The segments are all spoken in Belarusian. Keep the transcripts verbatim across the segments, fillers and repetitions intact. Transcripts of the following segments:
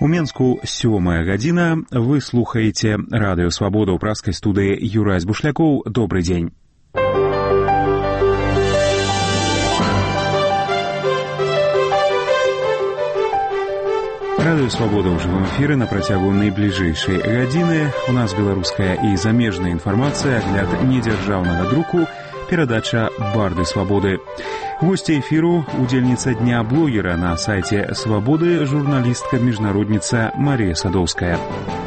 У Менску сёмая гадзіна. Вы слухаеце радыё «Свабода» ў праскай студыі Юрась Бушлякоў. Добрый дзень. Радыё «Свабода» ў жывым эфіры на працягу найбліжэйшай гадзіны. У нас беларуская і замежная інфармацыя, агляд недзяржаўнага друку, перадача «Барды свабоды». Госця эфіру – удзельніца Дня блогера на сайце «Свабоды», журналістка-міжнародніца Марія Садоўская.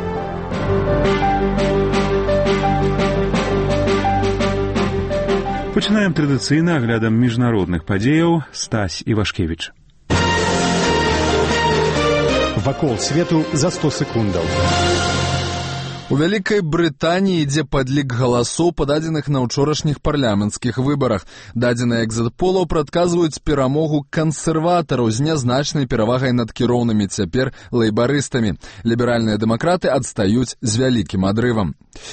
Пачынаем традыцыйна аглядам міжнародных падзеяў. Стась Івашкевіч. Вакол свету за сто секундаў. У Вялікай Брытаніі ідзе падлік галасоў, пададзеных на ўчорашніх парламенцкіх выбарах. Дадзеныя экзит-полаў прадказваюць перамогу кансерватараў з нязначнай перавагай над кіроўнымі цяпер лейбарыстамі. Ліберальныя дэмакраты адстаюць з вялікім адрывам.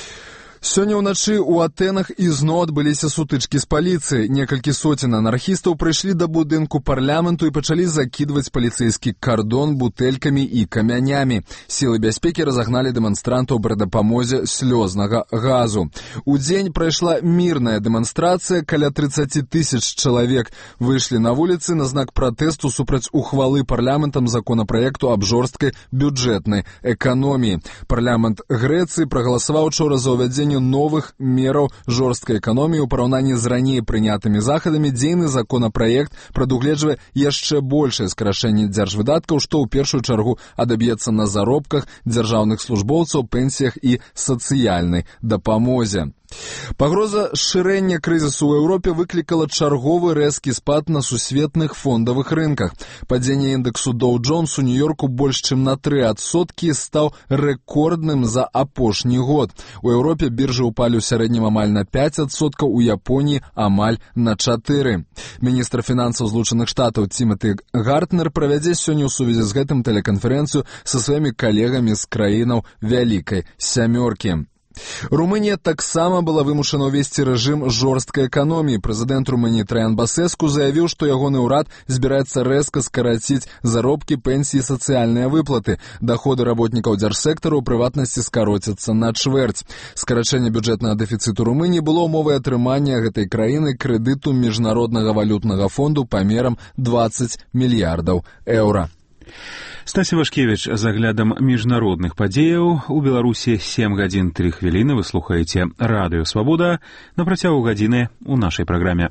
Сёння ўначы ў Атэнах ізноў адбыліся сутычкі з паліцыяй. Некалькі соцень анархістаў прыйшлі да будынку парламенту і пачалі закідваць паліцэйскі кардон бутэлькамі і камянямі. Сілы бяспекі разагналі дэманстрантаў пры дапамозе слёзнага газу. Удзень прайшла мірная дэманстрацыя, каля тридцать тысяч чалавек выйшлі на вуліцы на знак пратэсту супраць ухвалы парламентам законапраекту аб жорсткай бюджэтнай эканоміі. Парламент Грэцыі прагаласаваў учора за ўвядзенне новых мераў жорсткай эканоміі ў параўнанні з раней прынятымі захадамі. Дзейны законапраект прадугледжвае яшчэ большае скарачэнне дзяржвыдаткаў, што ў першую чаргу адаб'ецца на заробках дзяржаўных службоўцаў, пенсіях і сацыяльнай дапамозе. Пагроза шырэння крызісу ў Еўропе выклікала чарговы рэзкі спад на сусветных фондавых рынках. Падзенне індексу Доу Джонс у Нью-Йорку больш чым на тры адсоткі стаў рэкордным за апошні год. У Еўропе біржы ўпалі ў сярэднім амаль на пяць адсоткаў, у Японіі амаль на чатыры. Міністр фінансаў Злучаных Штатаў Тімоті Гартнер правядзе сёння ў сувязі з гэтым тэлеканферэнцыю са сваімі калегамі з краінаў Вялікай сямёркі. Румынія таксама была вымушана ўвесці рэжым жорсткай эканоміі. Прэзідэнт Румыніі Траян Басэску заявіў, што ягоны ўрад збіраецца рэзка скараціць заробкі, пенсіі і сацыяльныя выплаты. Даходы работнікаў дзяржсектару ў прыватнасці скароцяцца на чвэрць. Скарачэнне бюджэтнага дэфіцыту Румыніі было ўмовай атрымання гэтай краіны крэдыту міжнароднага валютнага фонду памерам двадцать мільярдаў еўра. Стась Івашкевіч з аглядам міжнародных падзеяў. У Беларусі сем гадзін тры хвіліны. Вы слухаеце радыё «Свабода». На працягу гадзіны ў нашай праграме.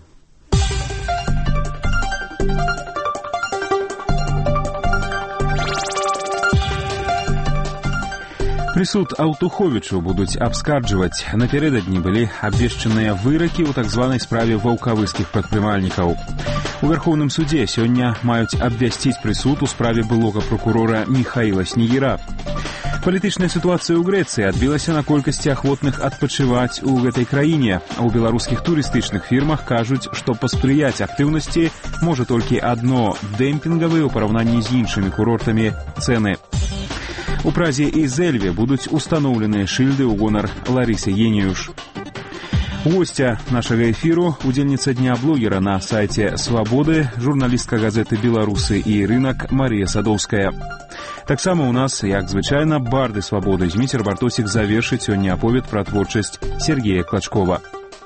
Прысуд Аўтуховічу будуць абскарджваць. Напярэдадні былі абвешчаныя выракі ў так званай справе ваўкавыскіх прадпрымальнікаў. У Верховным судзе сёння маюць абвясціць прысуд у справе былога прокурора Міхаіла Снегіра. Палітычная сітуацыя ў Грэцыі адбілася на колькасці ахвотных адпачываць у гэтай краіне. У беларускіх турыстычных фірмах кажуць, што паспрыяць актыўнасці можа толькі адно – дэмпінгавыя ў параўнанні з іншымі курортамі цэны. У Празе і Зэльве будуць устаноўленыя шыльды ў гонар Ларысы Еніюш. Госця нашага эфіру – удзельніца Дня блогера на сайце «Свабоды», журналістка газеты «Беларусы і рынак» Марія Садоўская. Таксама ў нас, як звычайна, «Барды свабоды». Зміцер Бартосік завершыць сёння аповед пра творчасць Сергея Клачкова.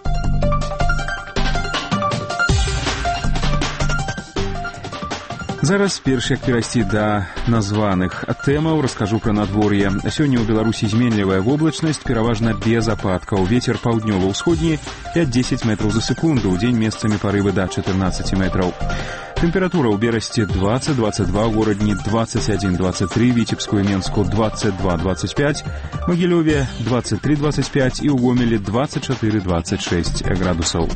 Зараз, перш як перайсці да названых тэмаў, раскажу пра надвор'е. Сёння ў Беларусі зменлівая воблачнасць, пераважна без ападкаў. Вецер паўднёва-ўсходні пяць-дзесяць метраў за секунду, удзень месцамі парывы да чатырнаццаць метраў. Тэмпература ў Берасці двадцать двадцать два, ў Горадні двадцать один двадцать три, Віцебску і Менску двадцать два двадцать пять, Магілёве двадцать три двадцать пять і ў Гомелі двадцать четыре двадцать шесть градусаў.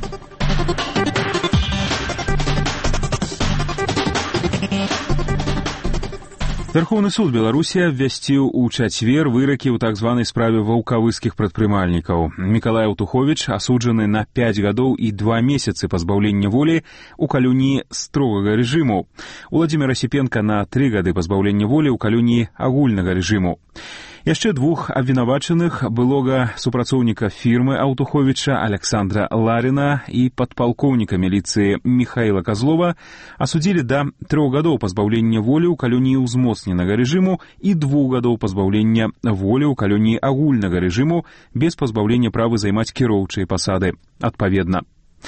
Верховны суд Беларусі абвясціў у чацвер выракі ў так званай справе ваўкавыскіх прадпрымальнікаў. Мікалай Аўтуховіч асуджаны на пяць гадоў і два месяцы пазбаўлення волі ў калоніі строгага рэжыму. Уладзімір Асіпенка на тры гады пазбаўлення волі ў калоніі агульнага рэжыму. Яшчэ двух абвінавачаных, былога супрацоўніка фірмы Аўтуховіча Александра Ларіна і падпалкоўніка міліцыі Михаила Козлова асудзілі да трох гадоў пазбаўлення волі ў калоніі ўзмоцненага рэжыму і двух гадоў пазбаўлення волі ў калоніі агульнага рэжыму без пазбаўлення правы займаць кіроўчыя пасады, адпаведна.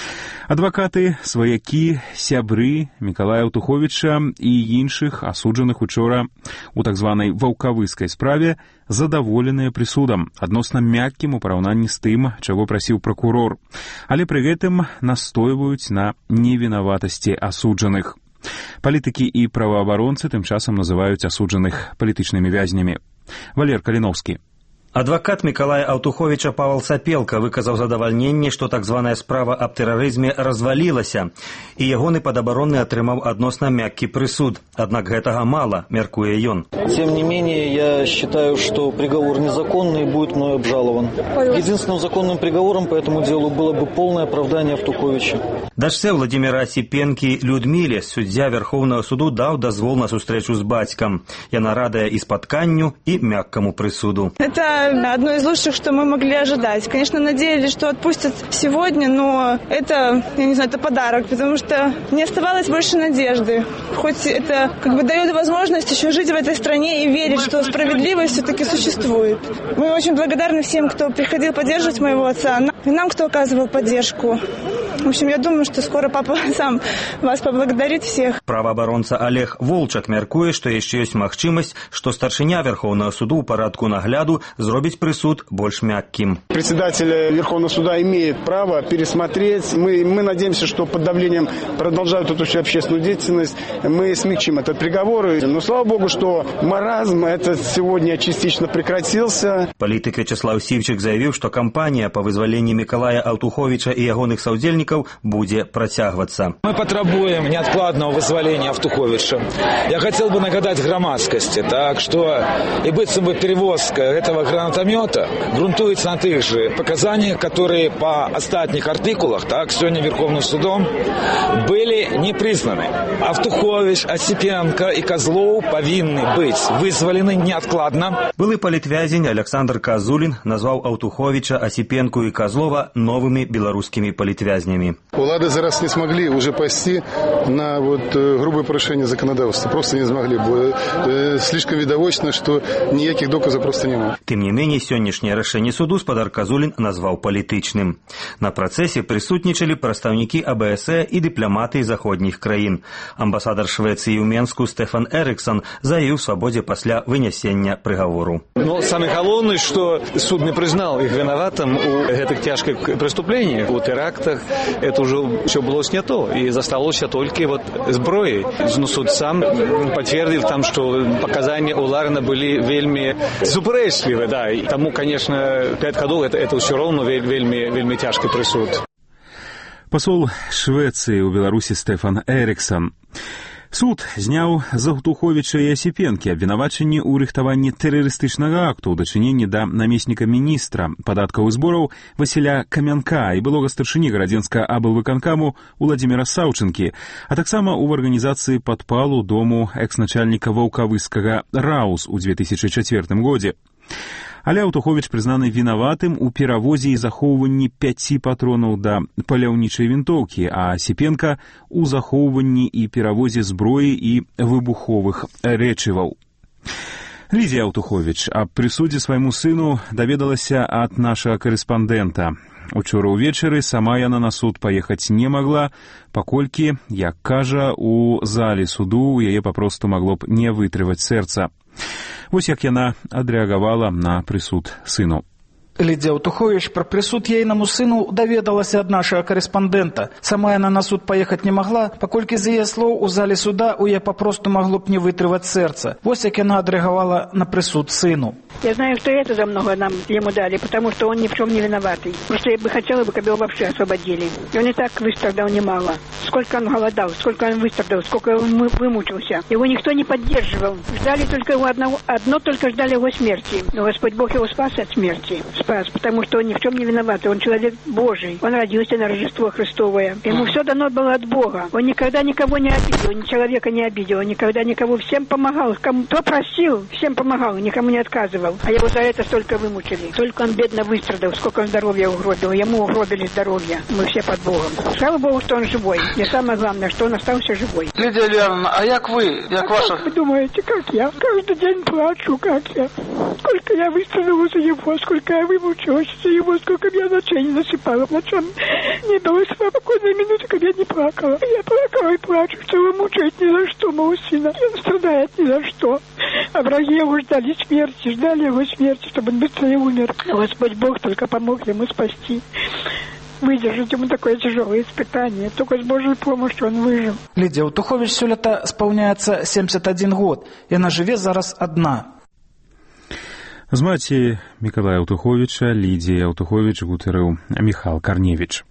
Адвакаты, сваякі, сябры Мікалая Аўтуховіча і іншых асуджаных учора у так званай ваўкавыскай справе задаволеныя прысудам, адносна мяккім у параўнанні з тым, чаго прасіў пракурор, але пры гэтым настойваюць на невінаватасці асуджаных. Палітыкі і праваабаронцы тым часам называюць асуджаных палітычнымі вязнямі. Валер Каліновскі. Адвакат Мікалая Аўтуховіча Павел Сапелка выказаў задавальненне, што так званая справа аб тэрарызме развалілася, і ягоны падабаронны атрымаў адносна мяккі прысуд. Аднак гэтага мала, мяркуе ён. Тем не менее, я считаю, что приговор незаконный и будет мной обжалован. Единственным законным приговором по этому делу было бы полное оправдание Аўтуховича. Дачцэ Владимира Осипенки Людмиле суддзя Верховного суду даў дазвол на сустрэчу з бацькам. Яна радая і спатканню, і мяккаму прысуду. Это одно из лучших, что мы могли ожидать. Конечно, надеялись, что отпустят сегодня, но это, я не знаю, это подарок, потому что не оставалось больше надежды. Хоть это как бы дает возможность еще жить в этой стране и верить, что справедливость все-таки существует. Мы очень благодарны всем, кто приходил поддерживать моего отца, и нам, кто оказывал поддержку. В общем, я думаю, что скоро папа сам вас поблагодарит всех. Праваабаронца Олег Волчак мяркуе, што яшчэ ёсць магчымасць, што старшыня Верховного суду ў парадку нагляду зробіць прысуд больш мякким. Председатель Верховного суда имеет право пересмотреть. Мы, мы надеемся, что под давлением продолжают эту всю общественную деятельность. Мы смягчим этот приговор. Но слава богу, что маразм этот сегодня частично прекратился. Политик Вячеслав Сивчик заявил, что кампания по вызволению Миколая Аўтуховича и ягоных саўдзельнікаў будет протягиваться. Мы потребуем неоткладного вызволения Аўтуховича. Я хотел бы нагадать громадскости, так что и быццам бы перевозка этого гранатомета грунтуется на тех же показаниях, которые по остатних артикулах, так, сегодня Верховным судом были не признаны. Аўтухович, Осипенко и Козлов повинны быть вызволены неоткладно. Былый политвязень Александр Козулин назвал Аўтуховича, Осипенко и Козлова новыми белорусскими политвязнями. Улады зараз не смогли уже пасти на вот грубое порушение законодательства. Просто не смогли. Слишком видовочно, что никаких доказов просто нема. Тем не менее, сегодняшнее решение суду спадар Козулин назвал политичным. На процессе присутничали представники АБСЕ и дипломаты из заходних краин. Амбассадор Швеции в Менску Стефан Эриксон заявил в свободе после вынесения приговору. Но самое главное, что суд не признал их виноватым у этих тяжких преступлений, у терактах. Это уже все было снято и засталося только вот зброей. Но суд сам подтвердил там, что показания у Ларина были вельми суперечливы, да. И тому, конечно, пять годов это, это все равно вельми, вельми тяжкий присуд. Посол Швеции у Беларуси Стефан Эриксон. Суд зняў з Аўтуховіча і Осипенкі абвінавачанні ў рыхтаванні тэрарыстычнага акту ў дачыненні да намесніка міністра падаткаў і збораў Васіля Камянка і былога старшыні гарадзенскага аблвыканкаму Уладзіміра Саўчынкі, а таксама ў арганізацыі падпалу дому экс-начальніка ваўкавыскага Раус у две тысячи чацвёртым годзе. Але Аўтуховіч прызнаны вінаватым у перавозе і захоўванні пяці патронаў да паляўнічай вінтоўкі, а Осипенка ў захоўванні і перавозе зброі і выбуховых рэчываў. Лідзія Аўтуховіч аб прысудзе свайму сыну даведалася ад нашага карэспандэнта. Учора ўвечары сама яна на суд паехаць не магла, паколькі, як кажа, у зале суду яе папросту магло б не вытрываць сэрца. Вось як яна адрэагавала на прысуд сыну. Лідзія Аўтуховіч пра прысуд ейнаму сыну даведалася ад нашага карэспандэнта. Сама яна на суд паехаць не магла, паколькі з яе слоў у зале суда у яе папросту магло б не вытрываць сэрца. Вось як яна адрэагавала на прысуд сыну. Я знаю, что это за много нам ему дали, потому что он ни в чем не виноватый. Просто я бы хотела, бы, чтобы его вообще освободили. И он и так выстрадал немало. Сколько он голодал, сколько он выстрадал, сколько он вымучился. Его никто не поддерживал. Ждали только его одного, одно только ждали его смерти. Но Господь Бог его спас от смерти. спас, потому что он ни в чем не виноват. Он человек Божий. Он родился на Рождество Христовое. Ему все дано было от Бога. Он никогда никого не обидел, ни человека не обидел. Он никогда никого всем помогал. Кому кто просил, всем помогал, никому не отказывал. А его за это столько вымучили. Только он бедно выстрадал, сколько он здоровья угробил. Ему угробили здоровье. Мы все под Богом. Слава Богу, что он живой. И самое главное, что он остался живой. Лидия Леонидовна, а як вы? Як а ваша... как вы думаете, как я? Каждый день плачу, как я. Сколько я выстрадала за его, сколько я вымучилась за его, сколько я ночей не засыпала. Ночам не было спокойной минуты, когда я не плакала. Я плакала и плачу, что его мучают ни за что, моего сына. Он страдает ни за что. А враги его ждали смерти, ждали его смерти, чтобы он быстро не умер. Но Господь Бог только помог ему спасти. Выдержать ему такое тяжелое испытание. Только с Божьей помощью он выжил. Лидия Аўтуховіч сёлета спаўняецца семьдесят один год. Яна жыве зараз адна. З маці Мікалая Аўтуховіча Лідія Аўтуховіч гутарыў Міхал Карневіч.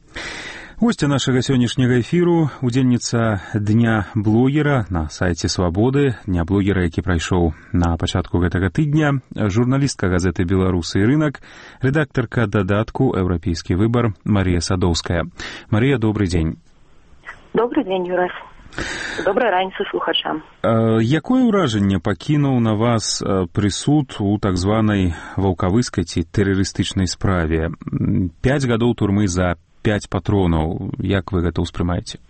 Гостя нашага сённяшняга эфіру — удзельніца Дня блогера на сайце Свабоды, Дня блогера, які прайшоў на пачатку гэтага тыдня, журналістка газеты «Беларусы і рынак», рэдактарка дадатку «Еўрапейскі выбар» Марія Садоўская. Марія, добрый дзень. Добрый дзень, Юрас. Добрай раніцы слухачам. Якое ўражанне пакінуў на вас прысуд у так званай ваўкавыскай ці тэрарыстычнай справе? Пяць гадоў турмы за пять патронаў. Як вы гэта ўспрымаеце?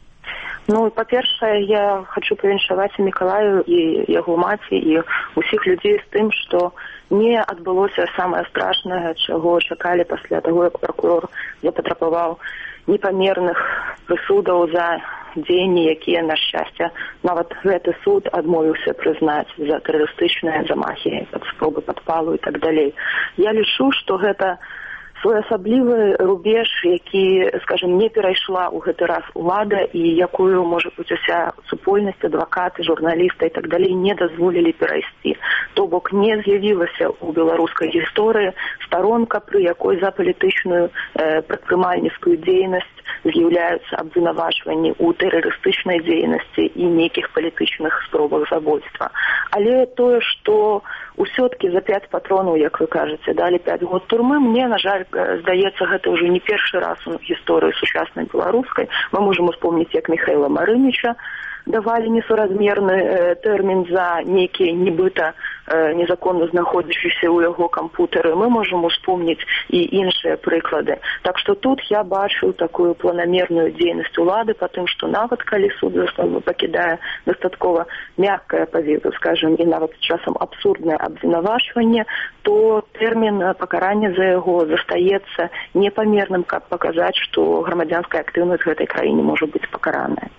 Ну, па-першае, я хочу павіншаваць Мікалаю і яго маці і ўсіх людзей з тым, што не адбылося самае страшнае, чаго чакалі пасля таго, як пракурор запатрабаваў непамерных прысудаў за дзеянні, якія, на шчасце, нават гэты суд адмовіўся прызнаць за тэрарыстычныя замахі, спробы падпалу і так далей. Я лічу, што гэта своеасаблівы рубеж, які, скажем, не перайшла ў гэты раз улада і якую, можа быць, уся супольнасць, адвакаты, журналісты і так далей не дазволілі перайсці. То бок не з'явілася ў беларускай гісторыі старонка, пры якой за палітычную э, прадпрымальніцкую дзейнасць з'яўляюцца абвінавачванні ў тэрарыстычнай дзейнасці і нейкіх палітычных спробах забойства. Але тое, што ўсё-ткі за пять патронаў, як вы кажаце, далі пять год турмы, мне, на жаль, здаецца, гэта ўжо не першы раз у гісторыі сучаснай беларускай. Мы можам успомніць, як Міхайла Марыніча давалі несуразмерны э, тэрмін за нейкія нібыта э, незаконна знаходзячыся ў яго кампутары. Мы можам успомніць і іншыя прыклады. Так што тут я бачу такую планамерную дзейнасць улады, па тым, што нават калі суд пакідае дастаткова мяккае, скажем, і нават часам абсурднае абвінавачванне, то тэрмін пакарання за яго застаецца непамерным, каб паказаць, што грамадзянская актыўнасць гэтай краіне можа быць пакараная.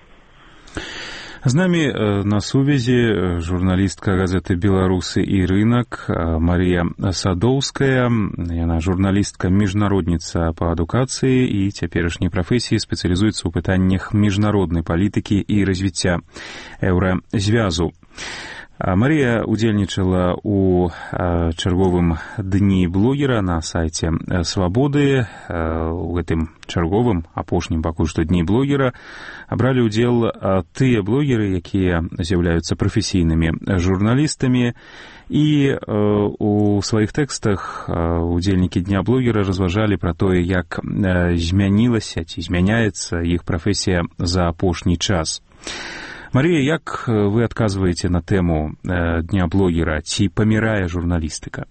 З намі на сувязі журналістка газеты «Беларусы і рынак» Марія Садоўская. Яна журналістка-міжнародніца па адукацыі і цяперашняй прафесіі, спецыялізуецца ў пытаннях міжнароднай палітыкі і развіцця еўразвязу. Марія удзельнічала ў чарговым Дні блогера на сайце Свабоды. У гэтым чарговым, апошнім пакуль што Дні блогера бралі ўдзел тыя блогеры, якія з'яўляюцца прафесійнымі журналістамі. І у сваіх тэкстах удзельнікі Дня блогера разважалі пра тое, як змянілася ці змяняецца іх прафесія за апошні час. Марія, як вы адказваеце на тэму Дня блогера? Ці памірае журналістыка?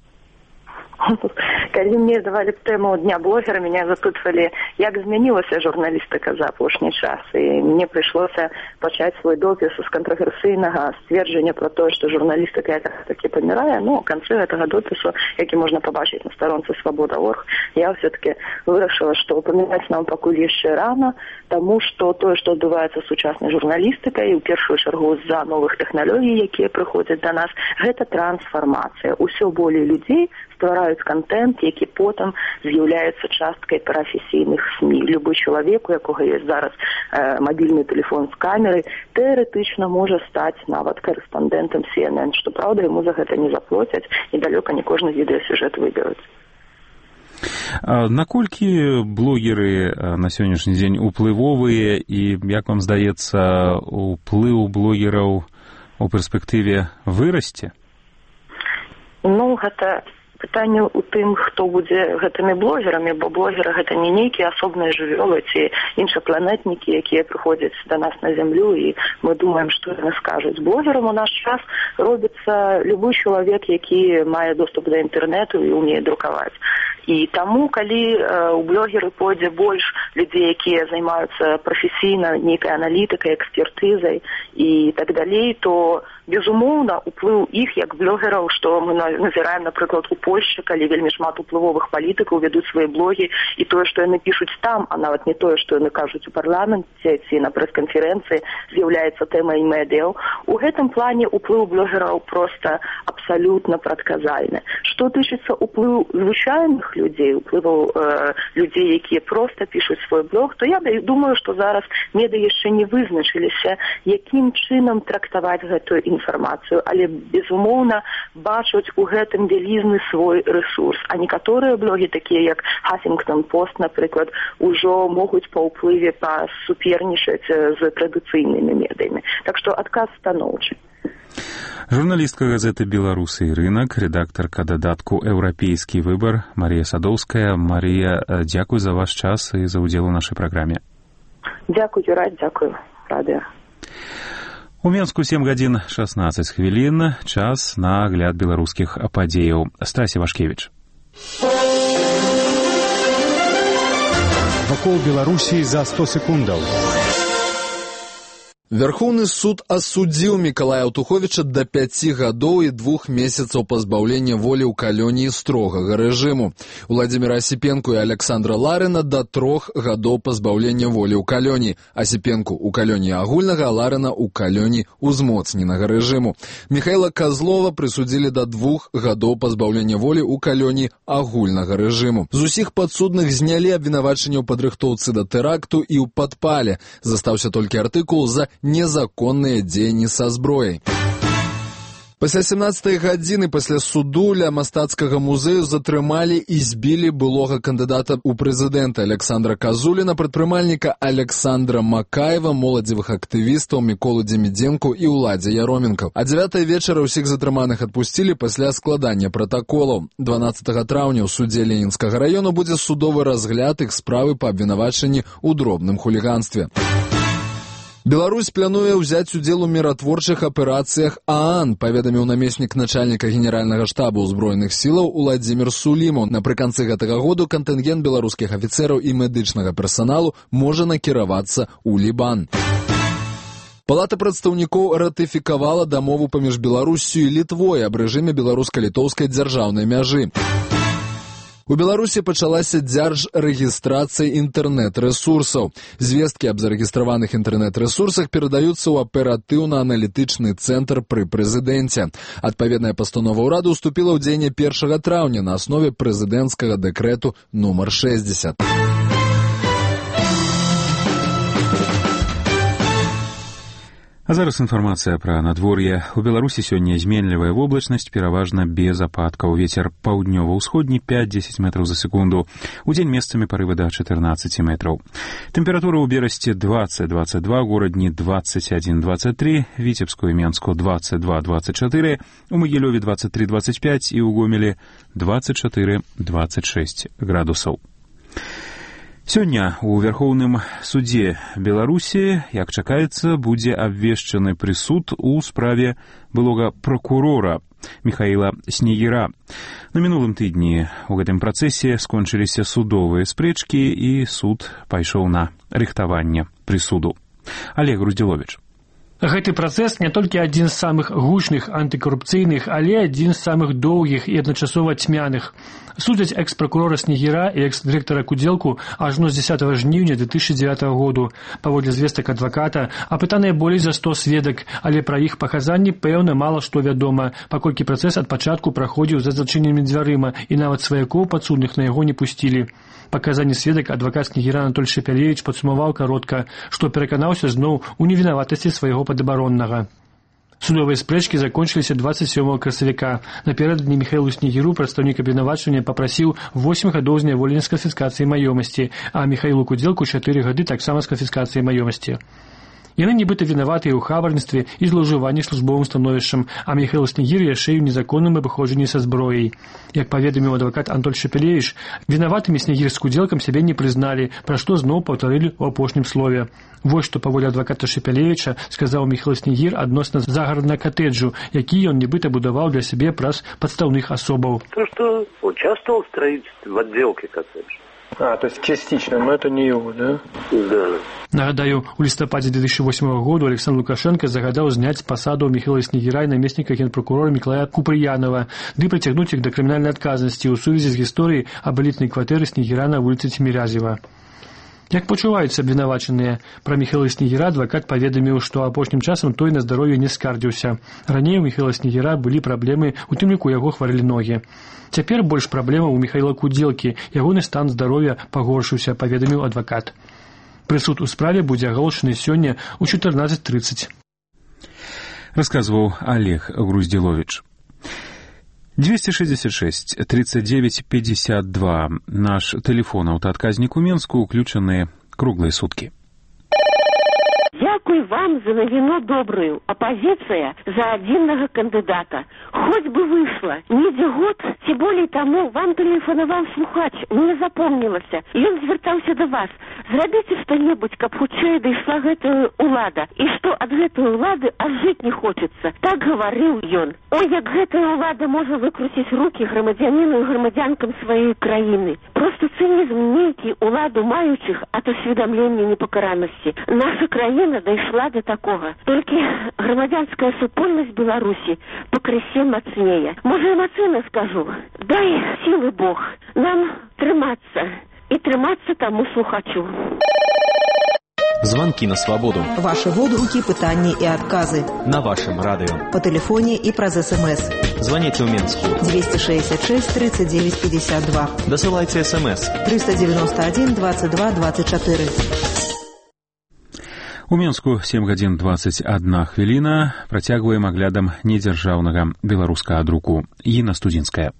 Калі мне давалі тэму Дня блогера, меня запытвалі, як змянілася журналістыка за апошні час. І мне прыйшлося пачаць свой допіс з кантраверсійнага сцверджання пра тое, што журналістыка такі памірае. Ну, у канцы гэтага допісу, які можна пабачыць на старонцы свабода точка орг, я ўсё-таки вырашыла, што паміраць нам пакуль яшчэ рана, таму што тое, што адбываецца з сучаснай журналістыкай, і ў першую чаргу з-за новых тэхналогій, якія прыходзяць да нас, гэта трансфармацыя. Усё болей людзей ствараюць контент, які потым з'яўляецца часткай прафесійных СМІ. Любы чалавек, у якога ёсць зараз э, мабільны тэлефон з камерай, тэарэтычна можа стаць нават карэспандэнтам Си Эн Эн, што, праўда, яму за гэта не заплоцяць, і далёка не кожны відэасюжэт выберуць. Наколькі блогеры на сённяшні дзень уплывовыя, і, як вам здаецца, уплыў блогераў у перспектыве вырасце? Ну, гэта Пытанне ў тым, хто будзе гэтымі блогерамі, бо блогеры гэта не нейкія асобныя жывёлы ці іншапланетнікі, якія прыходзяць да нас на зямлю, і мы думаем, што яны скажуць. Блогерам у наш час робіцца любы чалавек, які мае доступ да інтэрнэту і умее друкаваць. І таму, калі э, у блогеры пойдзе больш людзей, якія займаюцца прафесійна нейкай аналітыкай, экспертызай і так далей, то безумоўна уплыў іх як блогераў, што мы назіраем, напрыклад, у Польшчы, калі вельмі шмат уплывовых палітыкаў вядуць свае блогі, і тое, што яны пішуць там, а нават не тое, што яны кажуць у парламенце ці на прэс-канферэнцыі, з'яўляецца тэмай медыяў. У гэтым плане уплыў блогераў проста абсалютна прадказальны. Што тычыцца уплыў звычайных людзей, уплываў э, людзей, якія проста пішуць свой блог, то я думаю, што зараз медыа яшчэ не вызначыліся, якім чынам трактаваць гэтую інфармацыю, але, безумоўна, бачуць у гэтым вялізны свой рэсурс. А некаторыя блогі, такія як Huffington Post, напрыклад, ужо могуць па ўплыве пасупернічаць з традыцыйнымі медыямі. Так што адказ станоўчы. Журналістка газеты «Беларусы і рынок», рэдактарка дадатку «Еўрапейскі выбар» Марія Садоўская. Марія, дзякуй за ваш час і за ўдзел у нашай праграме. Дзякуй, Юрай, дзякуй, радыё. У Менску сем гадзін шаснаццаць хвілін, час на агляд беларускіх падзеяў. Стасі Вашкевіч. Вакол Беларусі за сто секундаў. Верховны суд асудзіў Мікалая Аўтуховіча да пяці гадоў і двух месяцаў пазбаўлення волі ў калоніі строгага рэжыму. Владзіміра Асіпенку і Александра Ларына да трох гадоў пазбаўлення волі ў калоніі. Асіпенку ў калоніі агульнага, а Ларына ў калоніі узмоцненага рэжыму. Міхаіла Казлова прысудзілі да двух гадоў пазбаўлення волі ў калоніі агульнага рэжыму. З усіх падсудных знялі абвінавачанне ў падрыхтоўцы да тэракту і ў падпале. Застаўся толькі артыкул за незаконныя дзеянні са зброяй. Пасля семнаццатай гадзіны пасля суду ля мастацкага музею затрымалі і збілі былога кандыдата ў прэзідэнты Александра Казуліна, прадпрымальніка Александра Макаева, моладзевых актывістаў Міколу Демідзенку і Уладзя Яроменка. А дзявятай вечара ўсіх затрыманых адпусцілі пасля складання пратаколаў. дванаццатага траўня ў судзе Ленінскага раёну будзе судовы разгляд іх справы па абвінавачанні ў дробным хуліганстве. Беларусь плануе ўзяць удзел у міратворчых аперацыях ААН, паведаміў намеснік начальніка генеральнага штабу ўзброеных сілаў Уладзімір Сулімаў. Напрыканцы гэтага году кантынгент беларускіх афіцэраў і медычнага персаналу можа накіравацца ў Лібан. Палата прадстаўнікоў ратыфікавала дамову паміж Беларуссю і Літвой аб рэжыме беларуска-літоўскай дзяржаўнай мяжы. У Беларусі пачалася дзяржрэгістрацыя інтэрнэт-рэсурсаў. Звесткі аб зарэгістраваных інтэрнэт-рэсурсах перадаюцца ў аператыўна-аналітычны цэнтр пры прэзідэнце. Адпаведная пастанова ўрада ўступіла ў дзеянне першага траўня на аснове прэзідэнцкага дэкрэту нумар шэсцьдзесят. А зараз інфармацыя пра надвор'е. У Беларусі сёння зменлівая воблачнасць, пераважна без ападкаў. Вецер паўднёва-ўсходні пяць-дзесяць метраў за секунду. Удзень месцамі парывы да чатырнаццаць метраў. Тэмпература ў Берасці дваццаць дваццаць два, Горадні дваццаць адзін дваццаць тры, Віцебску і Менску дваццаць два дваццаць чатыры, у Магілёве дваццаць тры дваццаць пяць і ў Гомелі дваццаць чатыры дваццаць шэсць градусаў. Сёння у Верхоўным судзе Беларусі, як чакаецца, будзе абвешчаны прысуд у справе былога пракурора Міхаіла Снегіра. На мінулым тыдні у гэтым працэсе скончыліся судовыя спрэчкі і суд пайшоў на рыхтаванне прысуду. Олег Груздзіловіч. Гэты працэс не толькі адзін з самых гучных антыкарупцыйных, але адзін з самых доўгіх і адначасова цьмяных. Судзяць экс-пракурора Снегіра і экс-дырэктара Кудзелку ажно з дзесятага жніўня две тысячы дзевятага году. Паводле звестак адваката, апытаныя болей за сто сведак, але пра іх паказанні, пэўна, мала што вядома, паколькі працэс ад пачатку праходзіў за зачыненымі дзвярыма і нават сваякоў падсудных на яго не пусцілі. Паказанні сведак адвакат Снегіра Анатоль Шапялевіч падсумаваў каротка, што пераканаўся зноў у невінаватасці свайго падабароннага. Судовыя спрэчкі закончыліся дваццаць сёмага красавіка. Напярэдадні Міхаілу Снегіру прадстаўнік абвінавачання папрасіў восем гадоў зняволення з канфіскацыяй маёмасці, а Міхаілу Кудзелку чатыры гады таксама з канфіскацыяй маёмасці. Яны нібыта вінаватыя ў хабарніцтве і злоўжыванні службовым становішчам, а Міхаіл Снегір яшчэ і ў незаконным абыходжанні са зброяй. Як паведаміў адвакат Антон Шепелевіч, вінаватымі Снегір з Кудзелкам сябе не прызналі, пра што зноў паўтарылі ў апошнім слове. Вось што паводле адваката Шепелевіча сказаў Міхаіл Снегір адносна загараднага катэджу, які ён нібыта будаваў для сябе праз падстаўных асобаў. То, что участвовал в строительстве, в отделке коттеджа. А, то есть частично, но это не его, да? Да. Нагадаю, у лістападзе две тысячи восьмого году Александр Лукашенко загадаў зняць з пасаду Міхаіла Снегіра і намесніка генпракурора Мікалая Купрыянова, ды прыцягнуць іх да крымінальнай адказнасці ў сувязі з гісторыяй аб элітнай кватэры Снегіра на вуліцы Цімірязева. Як пачуваюцца абвінавачаныя? Пра Міхаіла Снегіра адвакат паведаміў, што апошнім часам той на здароўе не скардзіўся. Раней у Міхаіла Снегіра былі праблемы, у тым ліку яго хварэлі ногі. Цяпер больш праблемаў у Міхаіла Кудзелкі, ягоны стан здароўя пагоршыўся, паведаміў адвакат. Прысуд у справе будзе аголошаны сёння ў чатырнаццаць трыццаць. Расказваў Олег Груздзіловіч. двести шестьдесят шесть тридцать девять пятьдесят два. Наш телефон аўтаадказнік у Менску уключаны круглыя суткі. Дякую вам за новину добрую. Оппозиция за отдельного кандидата. Хоть бы вышло. Недзе год, тем более тому, вам телефоновал слухач, не запомнилася. И он звертался до вас. Зрабіце что-нибудь, каб хутчэй дайшла гэтая улада. И что от гэтай улады аж жить не хочется. Так говорил ён. Ой, як гэтая улада можа выкруціць руки грамадзяніну и грамадзянкам своей краіны. Просто цинизм нейкі уладу маючых от осведомления непокаранности. Наша краіна дайшла до такого. Только громадянская супольность Беларуси покрысе мацнее. Може, эмоцыйна скажу. Дай силы Бог нам трыматься и трыматься тому слухачу. Звонки на свободу. Ваши водруки, пытания и отказы. На вашем радио. По телефоне и праз СМС. Звоните в Менску. двести шестьдесят шесть тридцать девять пятьдесят два. Досылайте СМС. триста девяносто один двадцать два двадцать четыре. У Менску сем гадзін двадцать одна хвіліна. Працягваем аглядам недзяржаўнага беларускага друку. Інна Студзінская.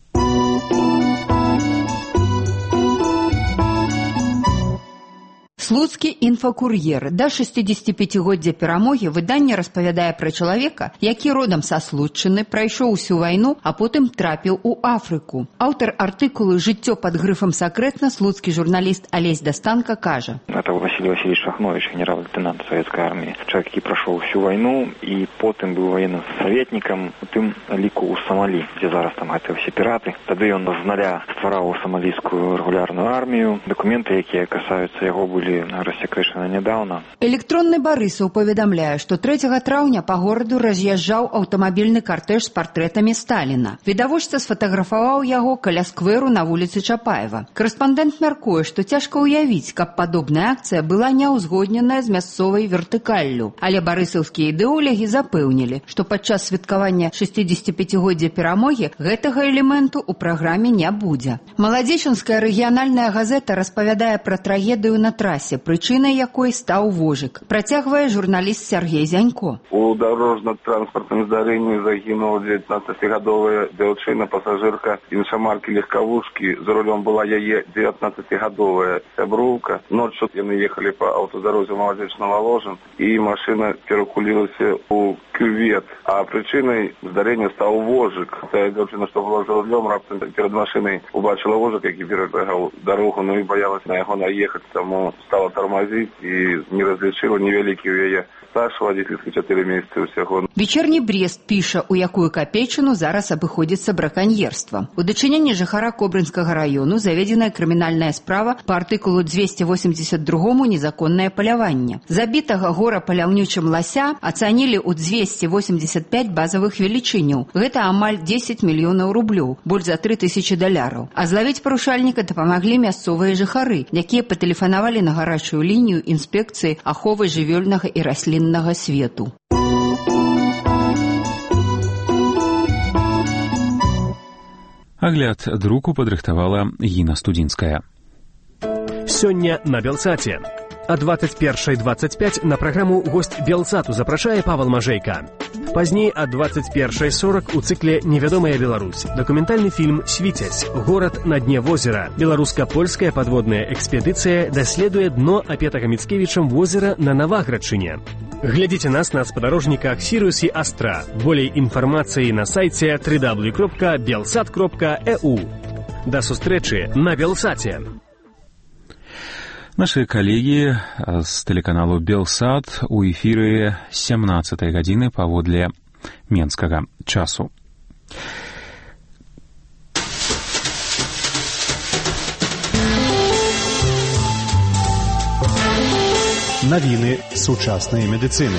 Слуцкі інфакур'ер. Да шестидесятипятигоддзя перамогі выданне распавядае пра чалавека, які родам са Случчыны, прайшоў усю вайну, а потым трапіў у Афрыку. Аўтар артыкулы «Жыццё пад грыфам сакрэтна» слуцкі журналіст Алесь Дастанка кажа. Это Василий Васильевич Шахнович, генерал-лейтенант Советской армии. Человек, который прошел всю войну и потом был военным советником у тым ліку у Сомали, где зараз там это все пираты. Тады он з нуля ствараў сомалийскую регулярную армию. Документы, якія касаюцца яго, былі рассекрэчаны нядаўна. Электронны Барысаў паведамляе, што трэцяга траўня па гораду раз'язджаў аўтамабільны картэж з партрэтамі Сталіна. Відавочца сфатаграфаваў яго каля скверу на вуліцы Чапаева. Корэспандэнт мяркуе, што цяжка ўявіць, каб падобная акцыя была няўзгодненая з мясцовай вертыкаллю. Але барысаўскія ідэолагі запэўнілі, што падчас святкавання шестидесятипятигоддзя перамогі гэтага элементу ў праграме не будзе. Маладзечанская рэгіянальная газета распавядае пра трагедыю на трасе, прычынай якой стаў вожык. Працягвае журналіст Сергей Зянько. У дорожно-транспортным здарэнні загінула девятнадцатигадовая дзяўчына, пасажырка іншамаркі легкавушкі. За рулем была яе девятнадцатигадовая сяброўка. Ночью яны ехалі па аўтадарозе Маладзечнага ложа, і машына перакулілася ў кювет. А прычынай здарэння стаў вожык. Тая дзяўчына, што была за рулем, раптам перад машынай убачыла вожык, які перабегаў дарогу, ну і баялася на яго наехаць, таму стала тормозить и не различила невеликий у яе стаж водительский четыре месяца усяго. Вечерний Брест піша, у якую капейчыну зараз абыходзіцца браканьерствам. У дачыненні жыхара Кобрынскага району заведзеная крымінальная справа па артыкулу двести восемьдесят два незаконное паляванне. Забітага гора паляўнічым лася ацанілі ў двести восемьдесят пять базовых велічыняў. Гэта амаль десять мільёнаў рублёў, больш за три тысячи даляраў. А злавіць парушальніка дапамаглі мясцовыя жыхары, якія патэлефанавалі на гарачую лінію інспекцыі аховы жывёльнага і расліннага свету. Агляд друку падрыхтавала Інна Студзінская. Сёння на Белсаце. А двадцать первой двадцать пять на праграму «Гость Белсату» запрашае Павел Мажейка. Пазней о двадцать першай сорок у цыкле «Невядомая Беларусь». Документальный фильм «Свитязь. Город на дне возера». Белорусско-польская подводная экспедиция даследуе дно апетага Мицкевичем возера на Наваградчыне. Глядите нас на спадарожниках Сириус и Астра. Болей информации на сайте дабл ю дабл ю дабл ю кропка белсат кропка э у. До сустрэчы на Белсате. Наши коллеги с телеканалу «Белсат» у эфиры семнадцатай гадзіны паводле менскага часу. Навіны сучаснай медыцыны.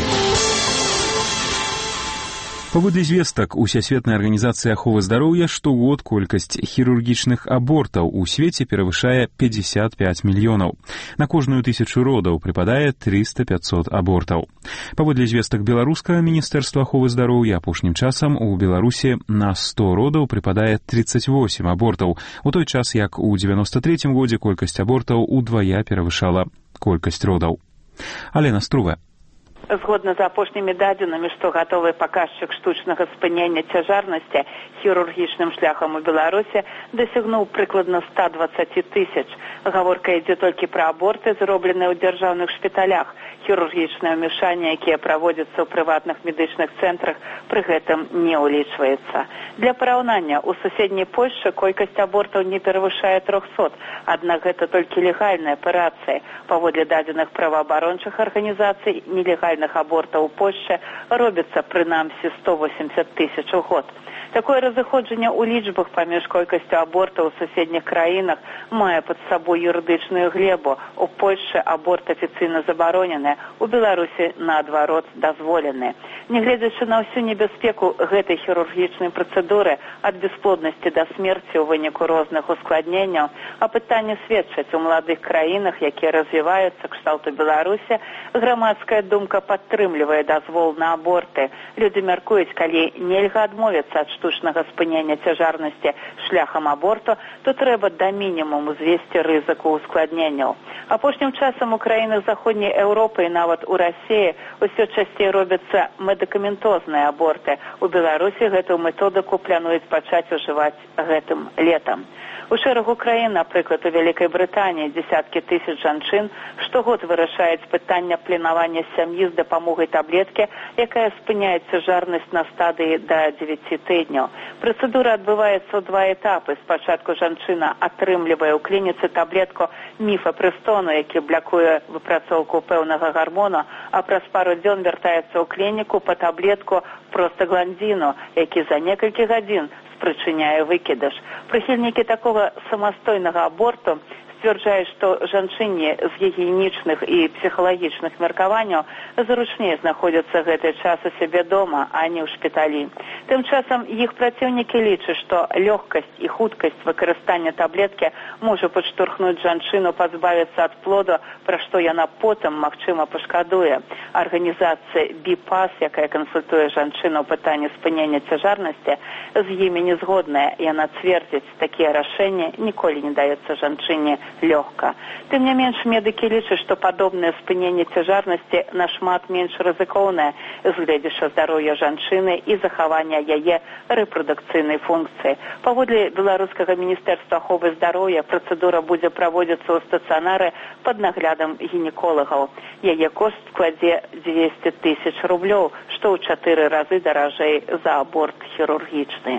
Паводле звестак Усесветнай арганізацыі аховы здароўя штогод колькасць хірургічных абортаў у свеце перавышае пятьдесят пять мільёнаў. На кожную тысячу родаў прыпадае триста пятьсот абортаў. Паводле звестак беларускага міністэрства аховы здароўя апошнім часам у Беларусі на сто родаў прыпадае тридцать восемь абортаў, у той час як у девяносто третьем годзе колькасць абортаў удвая перавышала колькасць родаў. Алена Струва. Згодна з апошнімі дадзенымі, што гатовы паказчык штучнага спынення цяжарнасці хірургічным шляхам у Беларусі дасягнуў прыкладна ста двадцать тысяч. Гаворка ідзе толькі пра аборты, зробленыя ў дзяржаўных шпіталях. Хірургічнае ўмяшанне, якія праводзяцца ў прыватных медычных цэнтрах, пры гэтым не ўлічваецца. Для параўнання, у суседняй Польшчы колькасць абортаў не перавышае трохсот, аднак гэта толькі легальныя аперацыі. Паводле дадзеных праваабарончых арганізацый, нелегальных абортаў у Польшчы робіцца прынамсі сто восемьдесят тысяч у год. Такое разыходжанне ў лічбах паміж колькасцю абортаў у суседніх краінах мае пад сабой юрыдычную глебу. У Польшчы аборт афіцыйна забаронены, у Беларусі, наадварот, дазволены. Нягледзячы на ўсю небяспеку гэтай хірургічнай працэдуры ад бясплоднасці да смерці ў выніку розных ускладненняў, а пытанне сведчаць у маладых краінах, якія развіваюцца кшталту Беларусі, грамадская думка падтрымлівае дазвол на аборты. Людзі мяркуюць, калі нельга адмовіцца ад штучнага спынення цяжарнасці шляхам аборту, то трэба да мінімуму звесці рызыку ускладненняў. Апошнім часам у краінах заходняй Еўропы і нават у Расіі ўсё часцей робяцца медыкаментозныя аборты. У Беларусі гэтую методыку плануюць пачаць ужываць гэтым летам. У шэрагу краін, напрыклад, у Вялікай Брытаніі, дзесяткі тысяч жанчын штогод вырашаюць пытанне планавання сям'і з дапамогай таблеткі, якая спыняе цяжарнасць на стадыі да дзевяці тыдняў. Працэдура адбываецца ў два этапы. Спачатку жанчына атрымлівае ў клініцы таблетку міфапрыстону, які блякуе выпрацоўку пэўнага гармону, а праз пару дзён вяртаецца ў клініку па таблетку простагландзіну, які за некалькі гадзін прычыняе выкідыш. Прыхільнікі такога самастойнага аборту сцвярджаюць, што жанчыне з гігіенічных і псіхалагічных меркаванняў зручней знаходзяцца гэты час у сябе дома, а не ў шпіталі. Тым часам іх праціўнікі лічаць, што лёгкасць і хуткасць выкарыстання таблеткі можа падштурхнуць жанчыну пазбавіцца ад плоду, пра што яна потым, магчыма, пашкадуе. Арганізацыя бі-пас, якая кансультуе жанчыну ў пытанні спынення цяжарнасці, з імі не згодная. Яна цвердзіць, такія рашэнні ніколі не даецца жанчыне лёгка. Тым не менш, медыкі лічаць, што падобнае спыненне цяжарнасці нашмат менш рызыкоўнае з гледзяча здароўя жанчыны і захавання яе рэпрадукцыйнай функцыі. Паводле беларускага міністэрства аховы здароўя працэдура будзе праводзіцца ў стацыянары пад наглядам гінеколагаў. Яе кошт складзе двести тысяч рублёў, што ў чатыры разы даражэй за аборт хірургічны.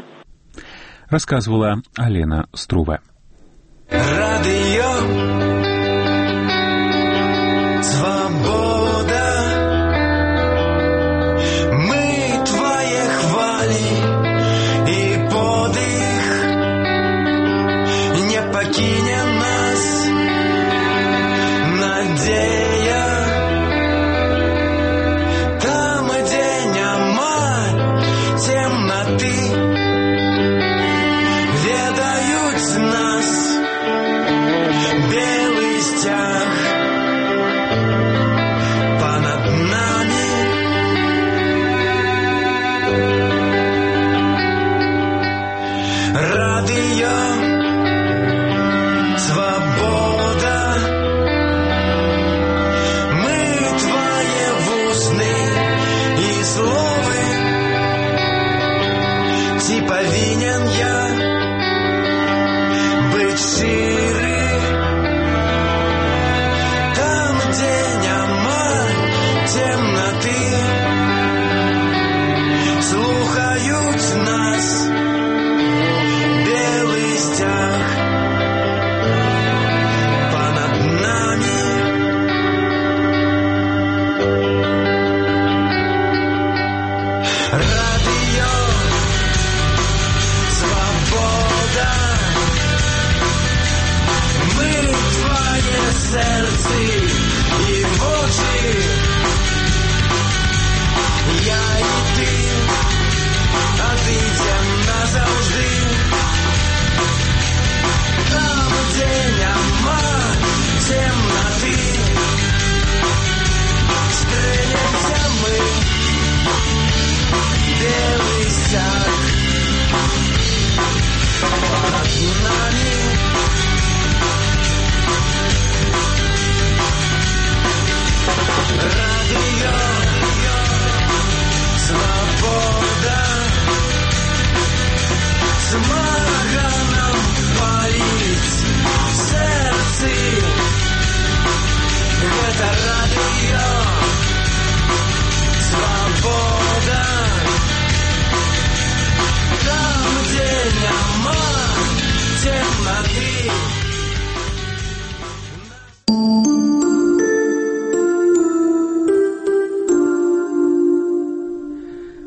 Рассказывала Алена Струва. Радио Свобода. Мы твои хвали и подых. Не покинем нас надея. Там, где нема темноты, ведают нас. Без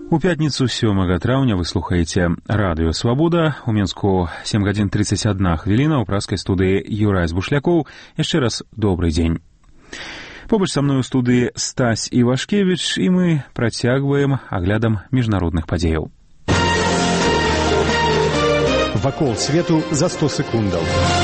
У пятніцу сёмага траўня вы слухаеце радыё «Свабода». У Менску сем гадзін тридцать одна хвіліна, у праскай студыі Юрай Збушлякоў. Яшчэ раз добрый дзень. Побач са мной у студыі Стась Івашкевіч, і мы працягваем аглядам міжнародных падзеяў. Вакол свету за сто секундаў.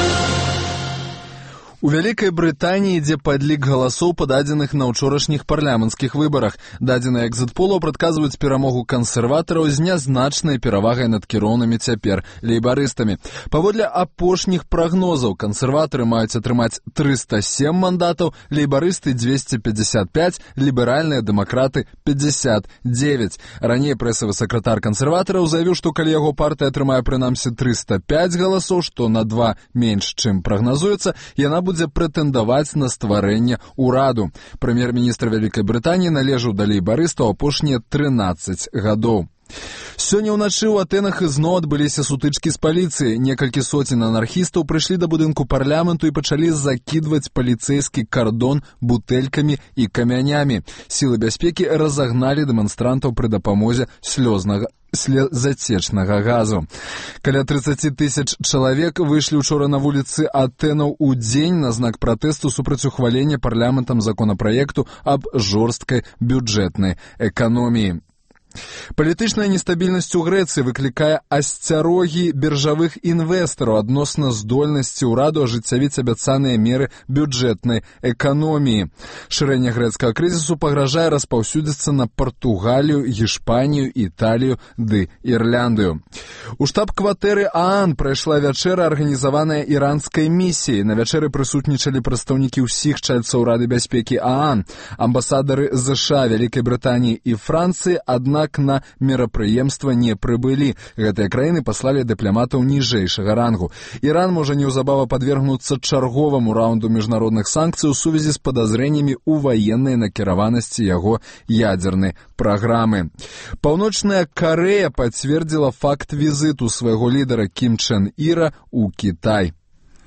У Вялікай Брытаніі ідзе падлік галасоў, пададзеных на ўчорашніх парламенцкіх выбарах. Дадзеныя экзіт-полаў прадказваюць перамогу кансерватараў з нязначнай перавагай над кіроўнымі цяпер лейбарыстамі. Паводле апошніх прагнозаў, кансерватары маюць атрымаць трыста сем мандатаў, лейбарысты дзвесце пятьдесят пять, ліберальныя дэмакраты пятьдесят девять. Раней прэсавы сакратар кансерватараў заявіў, што калі яго партыя атрымае прынамсі трыста пять галасоў, што на два менш, чым прагназуецца, яна будзе прэтэндаваць на стварэнне ўраду. Прэм'ер-міністр Вялікай Брытаніі належаў да лейбарыстаў апошнія трынаццаць гадоў. Сёння ўначы ў Атэнах ізноў адбыліся сутычкі з паліцыяй. Некалькі соцень анархістаў прыйшлі да будынку парламенту і пачалі закідваць паліцэйскі кардон бутэлькамі і камянямі. Сілы бяспекі разагналі дэманстрантаў пры дапамозе слёзнага слезацечнага газу. Каля тридцать тысяч чалавек выйшлі учора на вуліцы Атэнаў у дзень на знак пратэсту супраць ухвалення парламентам законапраекту аб жорсткай бюджэтнай эканоміі. Палітычная нестабільнасць у Грэцыі выклікае асцярогі біржавых інвестараў адносна здольнасці ўраду ажыццявіць абяцаныя меры бюджэтнай эканоміі. Шырэнне грэцкага крызісу пагражае распаўсюдзіцца на Партугалію, Гішпанію, Італію ды Ірландыю. У штаб-кватэры ААН прайшла вячэра, арганізаваная іранскай місіяй. На вячэры прысутнічалі прадстаўнікі ўсіх чальцоў Рады бяспекі ААН, амбасадары ЗША, Вялікай Брытаніі і Францыі, аднак на мерапрыемства не прыбылі. Гэтыя краіны паслалі дыпламатаў ніжэйшага рангу. Іран можа неўзабаве падвергнуцца чарговаму раунду міжнародных санкцый у сувязі з падазрэннямі ў ваеннай накіраванасці яго ядзернай праграмы. Паўночная Карэя пацвердзіла факт візіту свайго лідара Кім Чен Іра ў Кітай.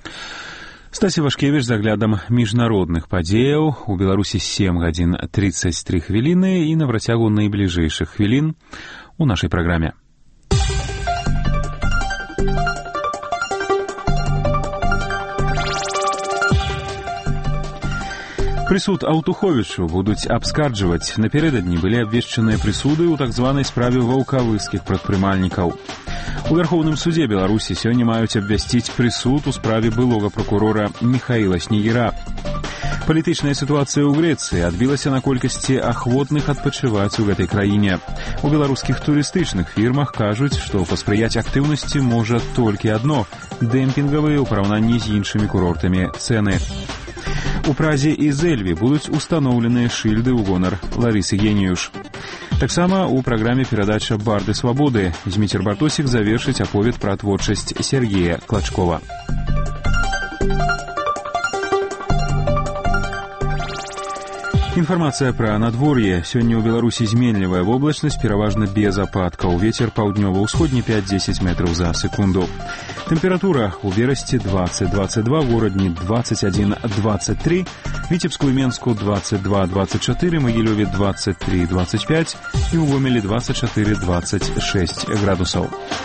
Стась Івашкевіч з аглядам міжнародных падзеяў. У Беларусі сем гадзін тридцать три хвіліны і на працягу найбліжэйшых хвілін у нашай праграме. Прысуд Аўтуховічу будуць абскарджваць. Напярэдадні былі абвешчаныя прысуды ў так званай справе ваўкавыскіх прадпрымальнікаў. У Верховным суде Беларусі сёння маюць абвясціць прысуд у справе былога прокурора Михаила Снегіра. Палітычная сітуацыя ў Грэцыі адбілася на колькасці ахвотных адпачываць у гэтай краіне. У беларускіх турыстычных фірмах кажуць, што паспрыяць актыўнасці можа толькі адно – дэмпінгавыя ў параўнанні з іншымі курортамі цэны. У Празе і Зэльве будуць устаноўленыя шыльды ў гонар Ларысы Геніюш. Таксама у праграме перадача «Барды свабоды» Зміцер Бартосік завершыць аповед пра творчасць Сергея Клачкова. Інфармацыя пра надвор'е. Сёння ў Беларусі зменлівая воблачнасць, пераважна без ападкаў. Вецер паўднёва-ўсходні пять-десять метраў за секунду. Тэмпература ў Верасці двадцать двадцать два, Городні двадцать один двадцать три, Віцебску і Менску двадцать два двадцать четыре, Магілёве двадцать три двадцать пять і ў Гомелі двадцать четыре двадцать шесть градусаў.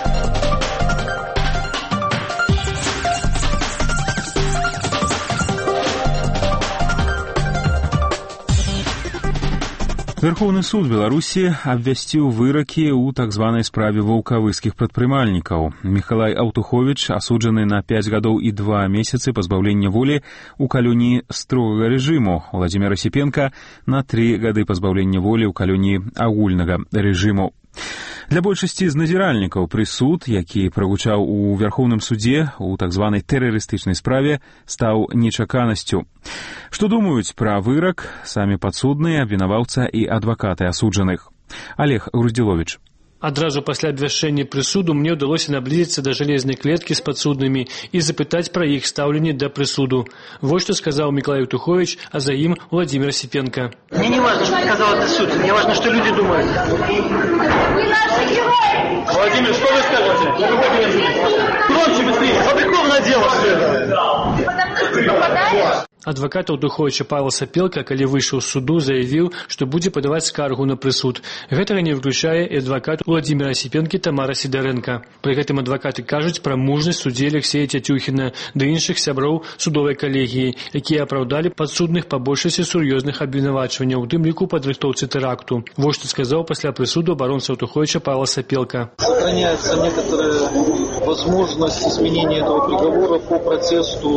Верховны суд Беларусі абвясціў выракі ў так званай справе ваўкавыскіх прадпрымальнікаў. Михалай Аўтуховіч асуджаны на пять гадоў і два месяцы пазбаўлення волі ў калоніі строгага рэжыму, Владзімір Асіпенка на три гады пазбаўлення волі ў калоніі агульнага рэжыму. Для большасці з назіральнікаў прысуд, які прагучаў у Верховным судзе у так званай тэрарыстычнай справе, стаў нечаканасцю. Што думаюць пра вырак самі падсудныя, абвінаваўца і адвакаты асуджаных? Олег Груздзіловіч. Адразу пасля абвяшчэння прысуду мне ўдалося наблізіцца да жалезнай клеткі з падсуднымі і запытаць пра іх стаўленне да прысуду. Вось што сказаў Мікалай Аўтуховіч, а за ім Владзімір Асіпенка. Мне не важно, что сказал этот суд. Мне важно, что люди думают. Вы наши герои! Владимир, что вы скажете? Громче, быстрее. Фабриковное дело все это. Потому что ты попадаешь? Адвакат Аўтуховіча Павел Сапелка, калі выйшаў з суду, заявіў, што будзе падаваць скаргу на прысуд. Гэтага не выключае і адвакат Владзіміра Асіпенкі Тамара Сідарэнка. Пры гэтым адвакаты кажуць пра мужнасць суддзі Алексея Цятюхіна ды іншых сяброў судовай калегіі, якія апраўдалі падсудных па большасці сур'ёзных абвінавачванняў, у тым ліку падрыхтоўцы тэракту. Вось што сказаў пасля прысуду абаронца Аўтуховіча Павел Сапелка. Сохраняется некоторая возможность изменения этого приговора по протесту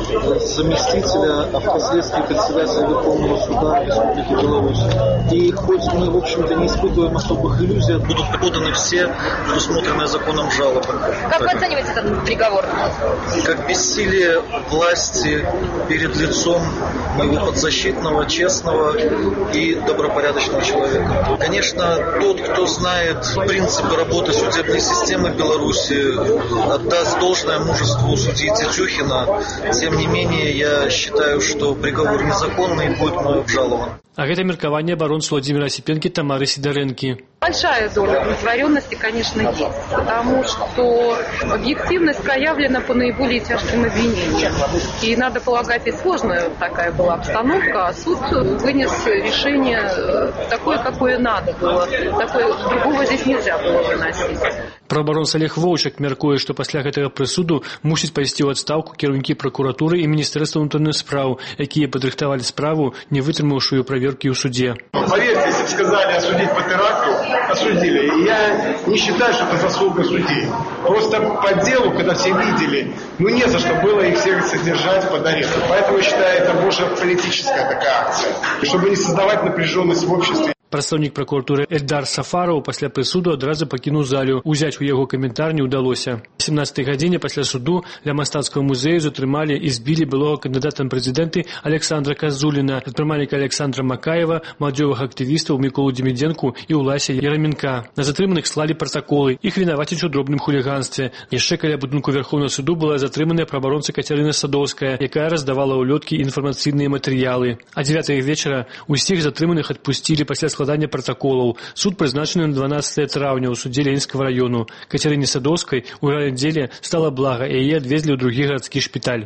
заместителя, а впоследствии председателя Верховного суда Республики Беларусь. И хоть мы, в общем-то, не испытываем особых иллюзий, будут поданы все предусмотренные законом жалобы. Как вы оцениваете этот приговор? Как бессилие власти перед лицом моего подзащитного, честного и добропорядочного человека. Конечно, тот, кто знает принципы работы судебной системы Беларуси, отдаст должное мужеству судьи Тетюхина. Тем не менее, я считаю, что приговор незаконный и будет мною обжалован. А гэта меркаванне абаронцы Владзіміра Асіпенкі Тамары Сідарэнкі. Большая доля удовлетворенности, конечно, есть, потому что объективность проявлена по наиболее тяжким обвинениям. И, надо полагать, и сложная такая была обстановка, а суд вынес решение такое, какое надо было. Такое, другого здесь нельзя было выносить. Праабаронца Олег Воўчак мяркуе, што пасля гэтага прысуду мусіць пайсці ў адстаўку кіраўнікі пракуратуры і міністэрства ўнутраных спраў, якія падрыхтавалі справу, не вытрымаўшую праверкі ў суде. Поверьте, если бы сказали осудить по теракту, осудили. И я не считаю, что это заслуга судей. Просто по делу, когда все видели, ну не за что было их всех содержать под арестом. Поэтому я считаю, это больше политическая такая акция. Чтобы не создавать напряженность в обществе. Прадстаўнік пракуратуры Эльдар Сафараў пасля прысуду адразу пакінуў залю. Узяць у яго каментар не ўдалося. У сямнадцатай гадзіне пасля суду ля мастацкага музею затрымалі і збілі былога кандыдата ў прэзідэнты Александра Казуліна, прадпрымальніка Александра Макаева, маладзёвых актывістаў Міколу Демідзенку і Улася Яраменка. На затрыманых слалі пратаколы. Іх вінавацяць у дробным хуліганстве. Яшчэ каля будынку Верховнага суду была затрыманая праабаронца Кацярына Садоўская, якая раздавала ўлёткі і інфармацыйныя матэрыялы. А дзевятага вечара усіх затрыманых адпусцілі пасля складання пратаколаў. Суд прызначаны на дванаццатае траўня ў судзе Ленінскага раёну. Кацярыне Садоўскай у райаддзеле стала блага, і яе адвезлі ў другі гарадскі шпіталь.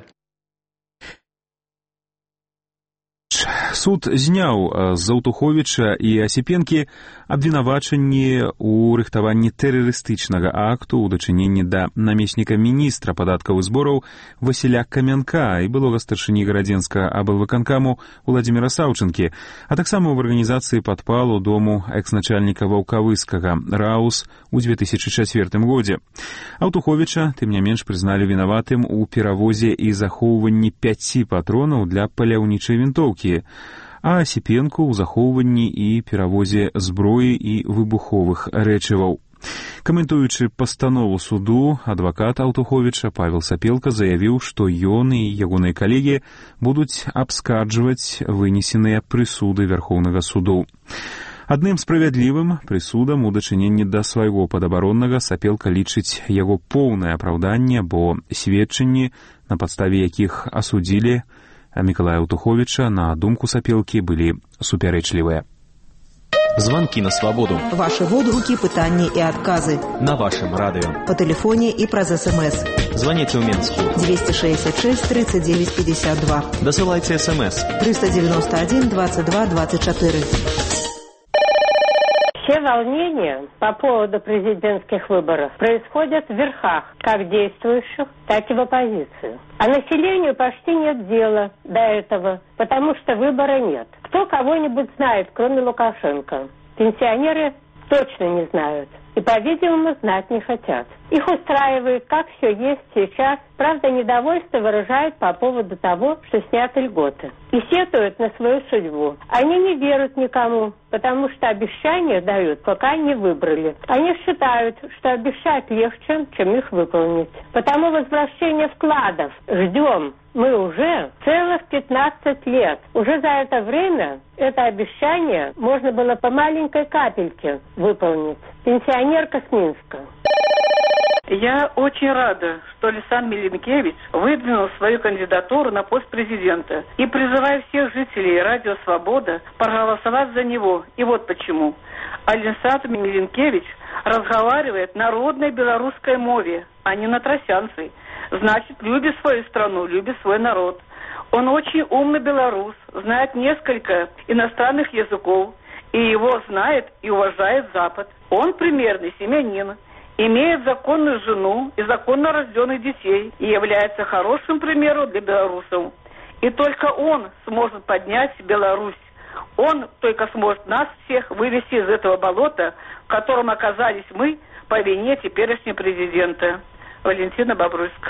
Суд зняў з Аўтуховіча і Асіпенкі абвінавачанні ў рыхтаванні тэрарыстычнага акту ў дачыненні да намесніка міністра падаткаў і збораў Васіля Камянка і былога старшыні гарадзенскага аблвыканкаму Владзіміра Саўчынкі, а таксама ў арганізацыі падпалу дому экс-начальніка Ваўкавыскага Раус у дзве тысячы чацвёртым годзе. Аўтуховіча, тым не менш, прызналі вінаватым у перавозе і захоўванні пяці патронаў для паляўнічай вінтоўкі, а Асіпенку ў захоўванні і перавозе зброі і выбуховых рэчываў. Каментуючы пастанову суду, адвакат Аўтуховіча Павел Сапелка заявіў, што ён і ягоныя калегі будуць абскарджваць вынесеныя прысуды Верхоўнага суду. Адным справядлівым прысудам у дачыненні да свайго падабароннага Сапелка лічыць яго поўнае апраўданне, бо сведчанні, на падставе якіх асудзілі Мікалая Аўтуховіча, на думку Сапелкі, былі супярэчлівыя. Звонки на свободу. Ваши водгуки, пытанні і адказы. На вашем радио. По телефоне и праз СМС. Звоните в Минску. двести шестьдесят шесть тридцать девять пятьдесят два. Досылайте СМС. триста девяносто один двадцать два двадцать четыре. Все волнения по поводу президентских выборов происходят в верхах, как действующих, так и в оппозиции. А населению почти нет дела до этого, потому что выбора нет. Кто кого-нибудь знает, кроме Лукашенко? Пенсионеры точно не знают. И, по-видимому, знать не хотят. Их устраивает, как все есть сейчас. Правда, недовольство выражают по поводу того, что сняты льготы. И сетуют на свою судьбу. Они не верят никому, потому что обещания дают, пока не выбрали. Они считают, что обещать легче, чем их выполнить. Потому возвращение вкладов ждем мы уже целых пятнадцать лет. Уже за это время это обещание можно было по маленькой капельке выполнить. Пенсионерка с Минска. Я очень рада, что Александр Милинкевич выдвинул свою кандидатуру на пост президента. И призываю всех жителей Радио Свобода проголосовать за него. И вот почему. Александр Милинкевич разговаривает на родной белорусской мове, а не на тросянской. Значит, любит свою страну, любит свой народ. Он очень умный белорус, знает несколько иностранных языков, и его знает и уважает Запад. Он примерный семьянин, имеет законную жену и законно рожденных детей и является хорошим примером для белорусов. И только он сможет поднять Беларусь. Он только сможет нас всех вывести из этого болота, в котором оказались мы по вине теперешнего президента. Валентина Бобруйск.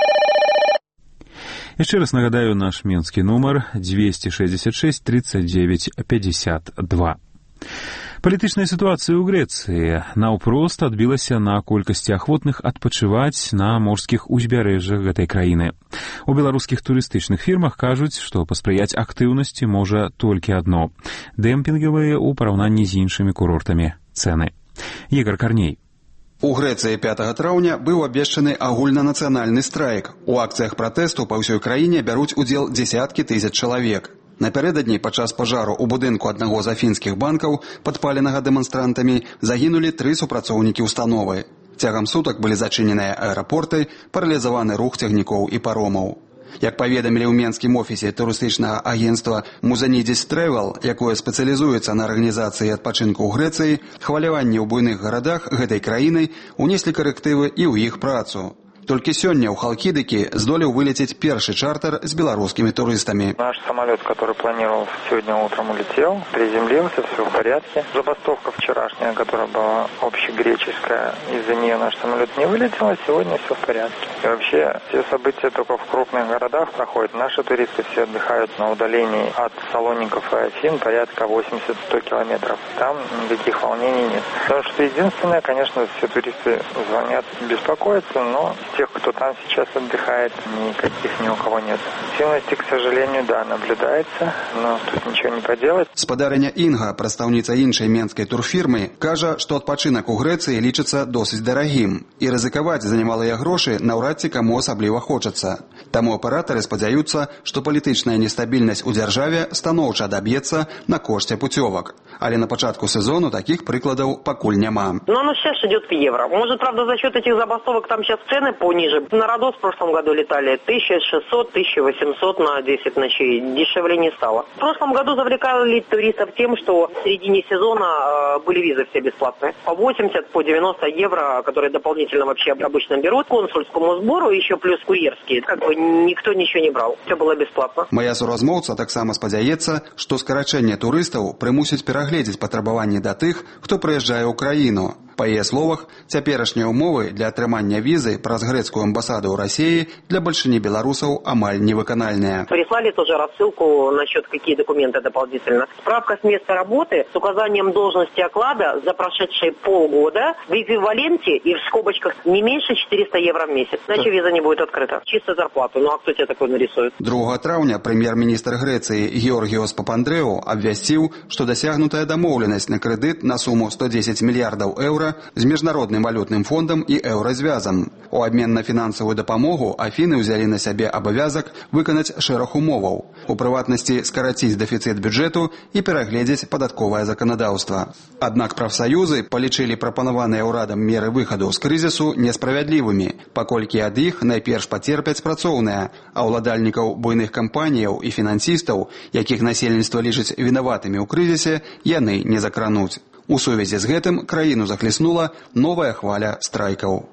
Яшчэ раз нагадаю наш менскі нумар двести шестьдесят шесть тридцать девять пятьдесят два. Палітычная сітуацыя ў Грэцыі наўпрост адбілася на колькасці ахвотных адпачываць на морскіх узбярэжжах гэтай краіны. У беларускіх турыстычных фірмах кажуць, што паспрыяць актыўнасці можа толькі адно – дэмпінгавыя ў параўнанні з іншымі курортамі цэны. Ігор Карней. У Грэцыі пятага траўня быў абвешчаны агульнанацыянальны страйк. У акцыях пратэсту па ўсёй краіне бяруць удзел дзесяткі тысяч чалавек. Напярэдадні падчас пажару ў будынку аднаго з афінскіх банкаў, падпаленага дэманстрантамі, загінулі тры супрацоўнікі установы. Цягам сутак былі зачыненыя аэрапорты, паралізаваны рух цягнікоў і паромаў. Як паведамілі ў менскім офісе турыстычнага агенцтва «Музанідзіс Трэвел», якое спецыялізуецца на арганізацыі адпачынку ў Грэцыі, хваляванні ў буйных гарадах гэтай краіны унеслі карэктывы і ў іх працу. Толькі сёння ў Халкідыкі здолеў вылететь першы чартер с белорусскими туристами. Наш самолет, который планировал сегодня утром, улетел, приземлился, все в порядке. Забастовка вчерашняя, которая была общегреческая, из-за нее наш самолет не вылетел, а сегодня все в порядке. И вообще все события только в крупных городах проходят. Наши туристы все отдыхают на удалении от Салоников и Афин порядка восемьдесят-сто километров. Там никаких волнений нет. Потому что единственное, конечно, все туристы звонят, беспокоятся, но тех, кто там сейчас отдыхает, никаких ни у кого нет. Активности, к сожалению, да, наблюдается, но тут ничего не поделать. Спадарыня Інга, прадстаўніца іншай менскай турфірмы, кажа, што адпачынак у Грэцыі лічыцца досыць дарагім, і рызыкаваць за немалыя грошы наўрад ці каму асабліва хочацца. Таму аператары спадзяюцца, што палітычная нестабільнасць у дзяржаве станоўча адаб'ецца на кошце путёвак. Але на пачатку сезону такіх прыкладаў пакуль няма. Но оно сейчас идет в евро. Может, правда, за счет этих забастовок там сейчас цены пониже. На Родос в прошлом году летали тысяча шестьсот - тысяча восемьсот на десять ночей. Дешевле не стало. В прошлом году завлекали туристов тем, что в середине сезона были визы все бесплатные. По восемьдесят, по девяносто евро, которые дополнительно вообще обычно берут, консульскому сбору, еще плюс курьерские. Как бы никто ничего не брал. Все было бесплатно. Моя суразмоўца таксама спадзяецца, што скарачэнне турыстаў прымусіць перагледзець патрабаванні да тых, хто прыязджае ў краіну. По ее словах, цяперашнія умовы для атрымання візы праз грецкую амбасаду ў России для большыні белорусаў амаль невыканальныя. Прислали тоже рассылку насчет какие документы дополнительно. Справка с места работы с указанием должности оклада за прошедшие полгода в эквиваленте и в скобочках не меньше четыреста евро в месяц. Иначе виза не будет открыта. Чисто зарплату. Ну а кто тебе такой нарисует? другога траўня прэм'ер-міністр Грэцыі Георгиос Папандрэу абвясціў, што дасягнутая дамоўленасць на крэдыт на суму сто дзесяць мільярдаў еўра з міжнародным валютным фондам і еўразвязам. У абмен на фінансавую дапамогу Афіны ўзялі на сябе абавязак выканаць шэраг умоваў. У прыватнасці скараціць дэфіцыт бюджэту і перагледзець падатковае заканадаўства. Аднак прафсаюзы палічылі прапанаваныя ўрадам меры выхаду з крызісу несправядлівымі, паколькі ад іх найперш пацерпяць працоўныя, а ўладальнікаў буйных кампаніяў і фінансістаў, якіх насельніцтва лічыць вінаватымі ў крызісе, яны не закрануць. У сувязі з гэтым краіну захліснула новая хваля страйкаў.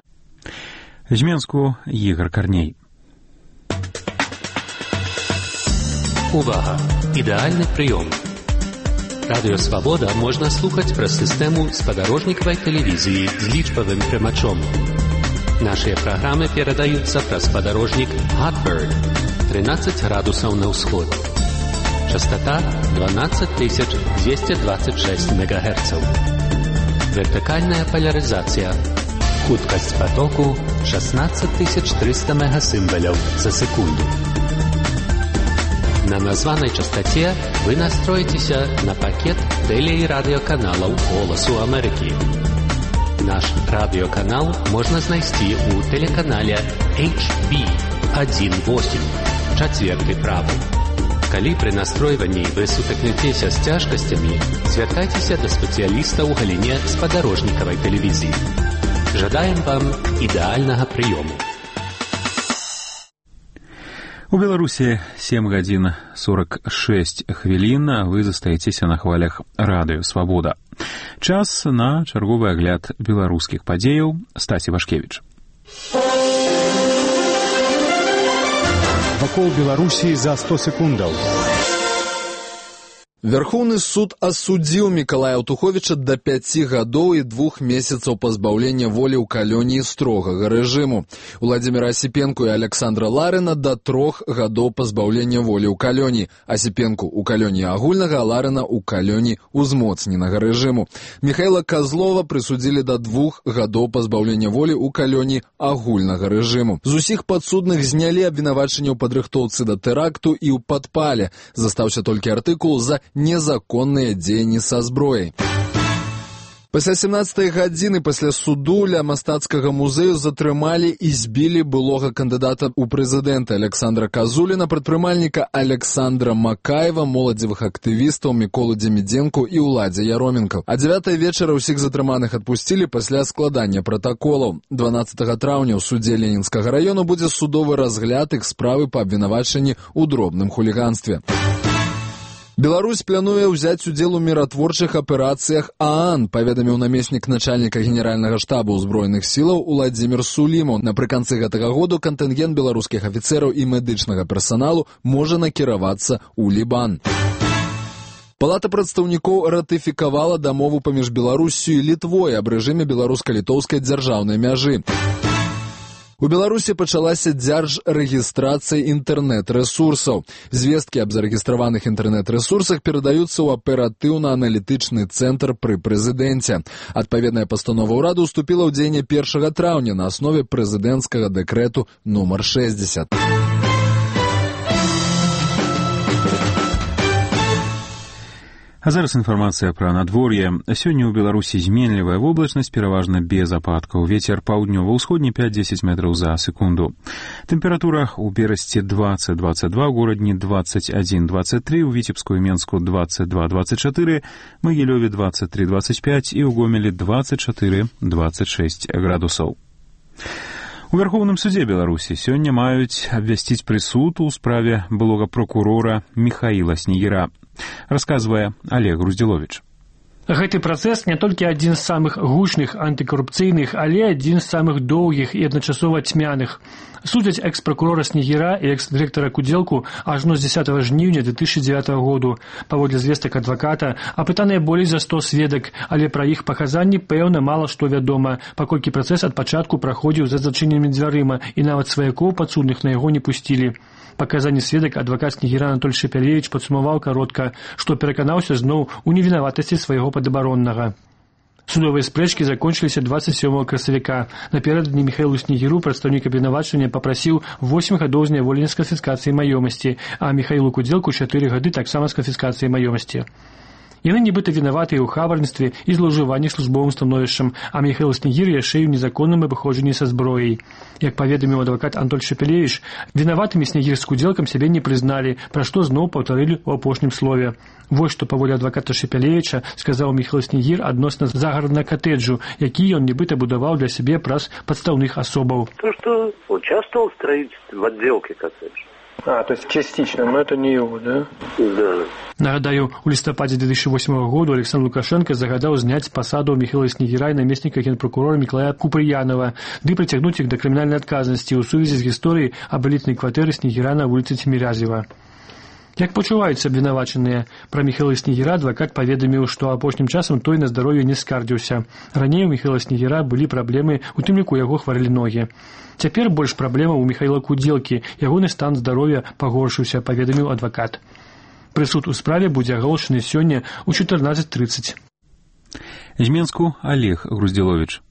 З Менску Ігор Карней. Увага! Ідэальны прыём. Радыё Свабода можна слухаць праз сістэму спадарожнікавай тэлевізіі з лічбавым прымачом. Нашыя праграмы перадаюцца праз спадарожнік Hotbird тринадцать градусаў на ўсход. Частота двенадцать тысяч двести двадцать шесть мегагерцаў. Вертикальная поляризация. Хуткость потоку шестнадцать тысяч триста мегасимволов за секунду. На названной частоте вы настроитесь на пакет теле- и радиоканалов «Голосу Америки». Наш радыёканал можна знайсці ў тэлеканале эйч би один восемь, чацверты правы. Калі пры настройванні вы сутыкнецеся з цяжкасцямі, звяртайцеся да спецыяліста ў галіне спадарожнікавай тэлевізіі. Жадаем вам ідэальнага прыёму. У Беларусі сем гадзін сорок шэсць хвілін, а вы застаецеся на хвалях радыё «Свабода». Час на чарговы агляд беларускіх падзеяў. Стасі Вашкевіч. Вакол Беларусі за сто секундаў. Верховны суд асудзіў Мікалая Аўтуховіча да пяці гадоў і двух месяцаў пазбаўлення волі ў калоніі строгага рэжыму. Уладзіміра Асіпенку і Александра Ларына да трох гадоў пазбаўлення волі ў калоніі. Асіпенку ў калоніі агульнага, а Ларына ў калоніі узмоцненага рэжыму. Міхаіла Казлова прысудзілі да двух гадоў пазбаўлення волі ў калоніі агульнага рэжыму. З усіх падсудных знялі абвінавачанне ў падрыхтоўцы да тэракту і ў падпале. Застаўся толькі артыкул за незаконныя дзеянні са зброяй. Пасля семнаццатай гадзіны пасля суду ля мастацкага музею затрымалі і збілі былога кандыдата ў прэзідэнты Александра Казуліна, прадпрымальніка Александра Макаева, моладзевых актывістаў Міколу Демідзенку і Уладзя Яроменка. А дзявятай вечара ўсіх затрыманых адпусцілі пасля складання пратаколаў. дванаццатага траўня ў судзе Ленінскага раёну будзе судовы разгляд іх справы па абвінавачанні ў дробным хуліганстве. Беларусь плануе ўзяць удзел у міратворчых аперацыях ААН, паведаміў намеснік начальніка генеральнага штаба ўзброеных сілаў Уладзімір Сулімаў. Напрыканцы гэтага году кантынгент беларускіх афіцэраў і медычнага персаналу можа накіравацца ў Лібан. Палата прадстаўнікоў ратыфікавала дамову паміж Беларуссю і Літвой аб рэжыме беларуска-літоўскай дзяржаўнай мяжы. У Беларусі пачалася дзяржрэгістрацыя інтэрнэт-рэсурсаў. Звесткі аб зарэгістраваных інтэрнэт-рэсурсах перадаюцца ў аператыўна-аналітычны цэнтр пры прэзідэнце. Адпаведная пастанова ўраду ўступіла ў дзеянне першага траўня на аснове прэзідэнцкага дэкрэту нумар шэсцьдзесят. А зараз інфармацыя пра надвор'е. Сёння ў Беларусі зменлівая воблачнасць, пераважна без ападкаў. Вецер паўднёва-ўсходні пяць-дзесяць метраў за секунду. Тэмпература ў Берасці двадцать двадцать два, у Горадні двадцать один двадцать три, у Віцебску і Менску двадцать два двадцать четыре, Магілёве двадцать три двадцать пять і ў Гомелі двадцать четыре двадцать шесть градусаў. У Верховным судзе Беларусі сёння маюць абвясціць прысуд у справе былога прокурора Михаіла Снегіра. Расказвае Олег Груздзіловіч. Гэты працэс не толькі адзін з самых гучных антыкарупцыйных, але адзін з самых доўгіх і адначасова цьмяных. Судзяць экс-пракурора Снегіра і экс-дырэктара Кудзелку ажно з дзесятага жніўня две тысячи девятого году. Паводле звестак адваката, апытаныя болей за сто сведак, але пра іх паказанні, пэўна, мала што вядома, паколькі працэс ад пачатку праходзіў за зачыненымі дзвярыма і нават сваякоў падсудных на яго не пусцілі. Паказанні сведак адвакат Снегіра Анатоль Шепелевіч падсумаваў каротка, што пераканаўся зноў у невінаватасці свайго падабароннага. Судовыя спрэчкі закончыліся двадцать сёмага красавіка. Наперададні Міхаілу Снегіру прадстаўнік абвінавачання папрасіў восемь гадоў зняволення з канфіскацыяй маёмасці, а Міхаілу Кудзелку чатыры гады таксама з канфіскацыяй маёмасці. Яны нібыта вінаватыя ў хабарніцтве і злоўжыванні службовым становішчам, а Міхаіл Снегір яшчэ і ў незаконным абыходжанні са зброяй. Як паведаміў адвакат Антоль Шепелевіч, вінаватымі Снегір з Кудзелкам сябе не прызналі, пра што зноў паўтарылі ў апошнім слове. Вось што паводле адваката Шепелевіча сказаў Міхаіл Снегір адносна загараднага катэджу, які ён нібыта будаваў для сябе праз падстаўных асобаў. То, что участвовал в строительстве, в отделке коттеджа. А, то есть частично, но это не его, да? Да. Нагадаю, у лістападзе две тысячи восьмого года Александр Лукашенко загадаў зняць з пасаду Міхаіла Снегіра і намесніка генпракурора Мікалая Купрыянова, ды прыцягнуць іх да крымінальнай адказнасці ў сувязі з гісторыяй аб элітнай кватэры Снегіра на вуліцы Цімірязева. Як пачуваюцца абвінавачаныя? Пра Міхаіла Снегіра адвакат паведаміў, што апошнім часам той на здароўе не скардзіўся. Раней у Міхаіла Снегіра былі праблемы, у тым ліку яго хварылі ногі. Цяпер больш праблемаў у Міхаіла Кудзелкі, ягоны стан здароўя пагоршыўся, паведаміў адвакат. Прысуд у справе будзе аголошаны сёння ў чатырнаццаць трыццаць. З Менску Олег Груздзіловіч.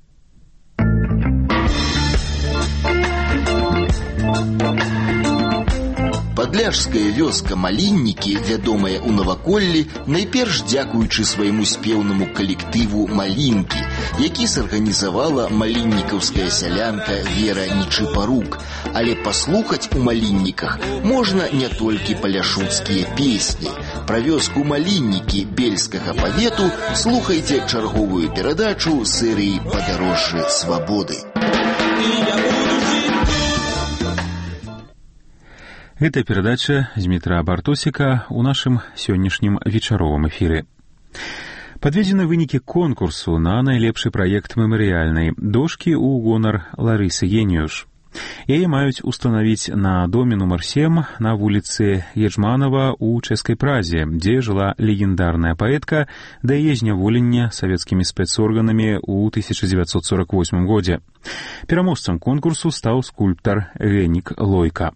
Падляшская вёска Маліннікі, вядомая ў наваколлі, найперш дзякуючы свайму спеўнаму калектыву «Малінкі», які сарганізавала маліннікаўская сялянка Вера Нечыпарук. Але паслухаць у Малінніках можна не толькі паляшуцкія песні. Пра вёску Маліннікі Бельскага павету слухайце чарговую перадачу серыі «Падарожжы свабоды». Гэта перадача Змітра Бартосіка ў нашым сённяшнім вечаровым эфіры. Падведзены вынікі конкурсу на найлепшы праект мемарыяльнай дошкі ў гонар Ларысы Геніюш. Яе маюць устанавіць на доме нумар сем на вуліцы Ежманова ў Чэшскай Празе, дзе жыла легендарная паэтка да яе зняволення савецкімі спецорганамі ў тысяча дзевяцьсот сорок восьмым годзе. Пераможцам конкурсу стаў скульптар Генік Лойка.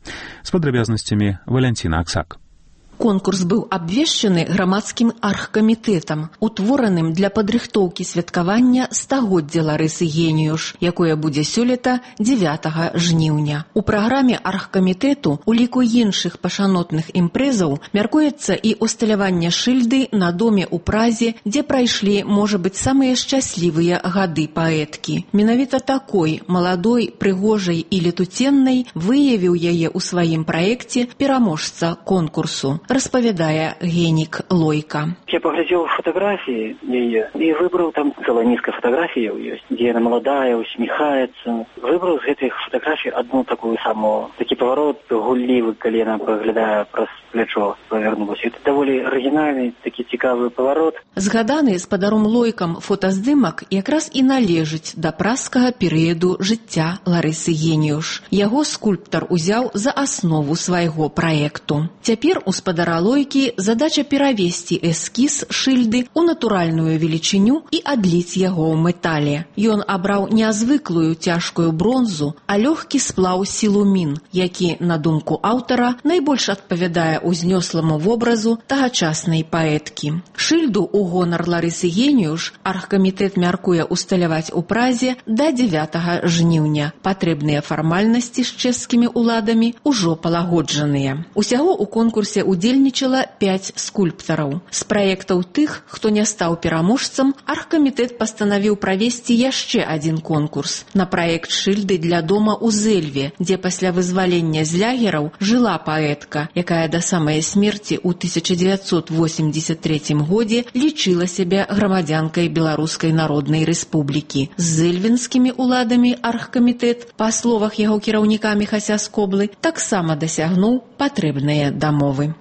З падрабязнасцямі Валянціна Аксак. Конкурс быў абвешчаны грамадскім аргкамітэтам, утвораным для падрыхтоўкі святкавання стагоддзя Ларысы Геніюш, якое будзе сёлета дзевятага жніўня. У праграме аргкамітэту у ліку іншых пашанотных імпрэзаў мяркуецца і усталяванне шыльды на доме ў Празе, дзе прайшлі, можа быць, самыя шчаслівыя гады паэткі. Менавіта такой, маладой, прыгожай і летуценнай выявіў яе ў сваім праекце пераможца конкурсу. Распавядае Генік Лойка. Я поглядел фотографии ее и выбрал, там целая низкая фотография есть, где она молодая, усмехается. Выбрал из этих фотографий одну такую самую, такий поворот, гулливый колено, поглядая праз плечо, повернулось. Это довольно оригинальный, такий цікавый поворот. Згаданы спадаром Лойкам фотаздымак якраз і належыць да празскага перыяду жыцця Ларысы Геніюш. Яго скульптар узяў за аснову свайго праекту. Цяпер у спадара Лойкі задача перавесці эскіз шыльды ў натуральную велічыню і адліць яго ў метале. Ён абраў нязвыклую цяжкую бронзу, а лёгкі сплаў сілумін, які, на думку аўтара, найбольш адпавядае ўзнёсламу вобразу тагачаснай паэткі. Шыльду ў гонар Ларысы Геніюш аргкамітэт мяркуе усталяваць у Празе да дзевятага жніўня. Патрэбныя фармальнасці з чэшскімі ўладамі ўжо палагоджаныя. Усяго ў конкурсе удзельнічала пяць скульптараў. З праектаў тых, хто не стаў пераможцам, аргкамітэт пастанавіў правесці яшчэ адзін конкурс на праект шыльды для дома ў Зэльве, дзе пасля вызвалення з лягераў жыла паэтка, якая да самай смерці ў тысяча дзевяцьсот восемьдесят трэцім годзе лічыла сябе грамадзянкай Беларускай Народнай Рэспублікі. З зэльвенскімі ўладамі аргкамітэт, па словах яго кіраўніка Міхася Скоблы, таксама дасягнуў патрэбныя дамовы.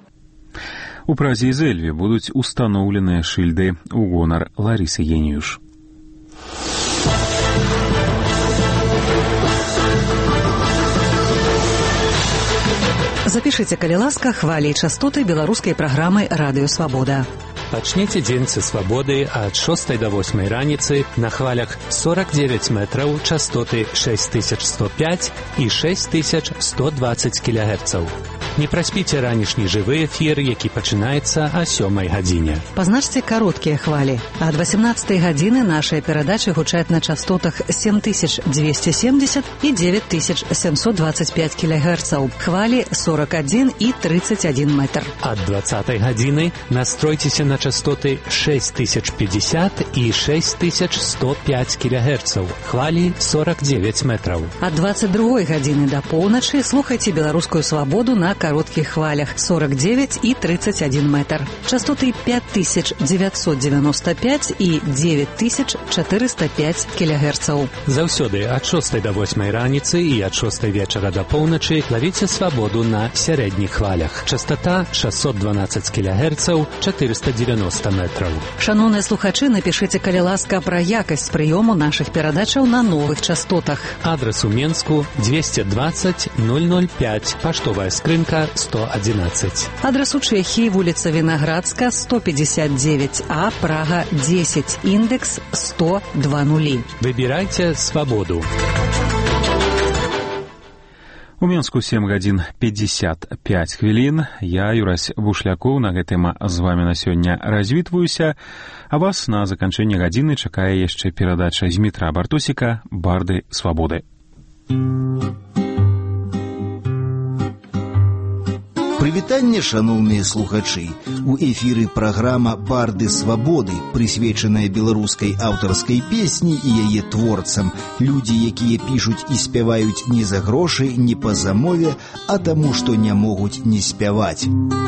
У Празе і Зэльве будуць устаноўленыя шыльды ў гонар Ларысы Геніюш. Запішыце, калі ласка, хвалі і частоты беларускай праграмы «Радыё Свабода». Пачніце дзень са свабоды ад шостай да восьмай раніцы на хвалях сорок девять метраў, частоты шесть тысяч сто пять і шесть тысяч сто двадцать кілогерцаў. Не праспіце ранішні жывы эфір, які пачынаецца о сёмай гадзіне. Пазначце кароткія хвалі. Ад восемнадцатай гадзіны нашыя перадачы гучаць на частотах семь тысяч двести семьдесят і девять тысяч семьсот двадцать пять кілогерцаў. Хвалі сорок один і тридцать один метр. Ад двадцатай гадзіны настройцеся на частоты шесть тысяч пятьдесят і шесть тысяч сто пять кілогерцаў. Хвалі сорок девять метраў. Ад двадцать другой гадзіны да поўначы слухайце беларускую свабоду на коротких хвалях сорок девять и тридцать один метр. Частоты пять тысяч девятьсот девяносто пять и девять тысяч четыреста пять килогерцаў. Заўсёды ад шостай да восьмай раніцы і ад шостай вечара да поўначы лавіце свабоду на сярэдніх хвалях. Частота шестьсот двенадцать килогерцаў, четыреста девяносто метраў. Шановныя слухачы, напішыце, калі ласка, пра якасць прыёму нашых перадачаў на новых частотах. Адрес у Менску двести двадцать ноль ноль пять, паштовая скрынка сто одиннадцать. Адрес у Чехии, улица Виноградска, сто пятьдесят девять А, Прага, десять, индекс сто два нули. Выбирайте свободу. У Менску сем гадзін пятьдесят пять хвілін. Я, Юрась Бушлякоў, на гэтым з вами на сёння развітваюся, а вас на заканчэнне гадзіны чакае яшчэ перадача Змітра Бартосіка «Барды свабоды». Прывітанне, шаноўныя слухачы. У эфіры праграма «Барды свабоды», прысвечаная беларускай аўтарскай песні і яе творцам. Людзі, якія пішуць і спяваюць не за грошы, не па замове, а таму, што не могуць не спяваць.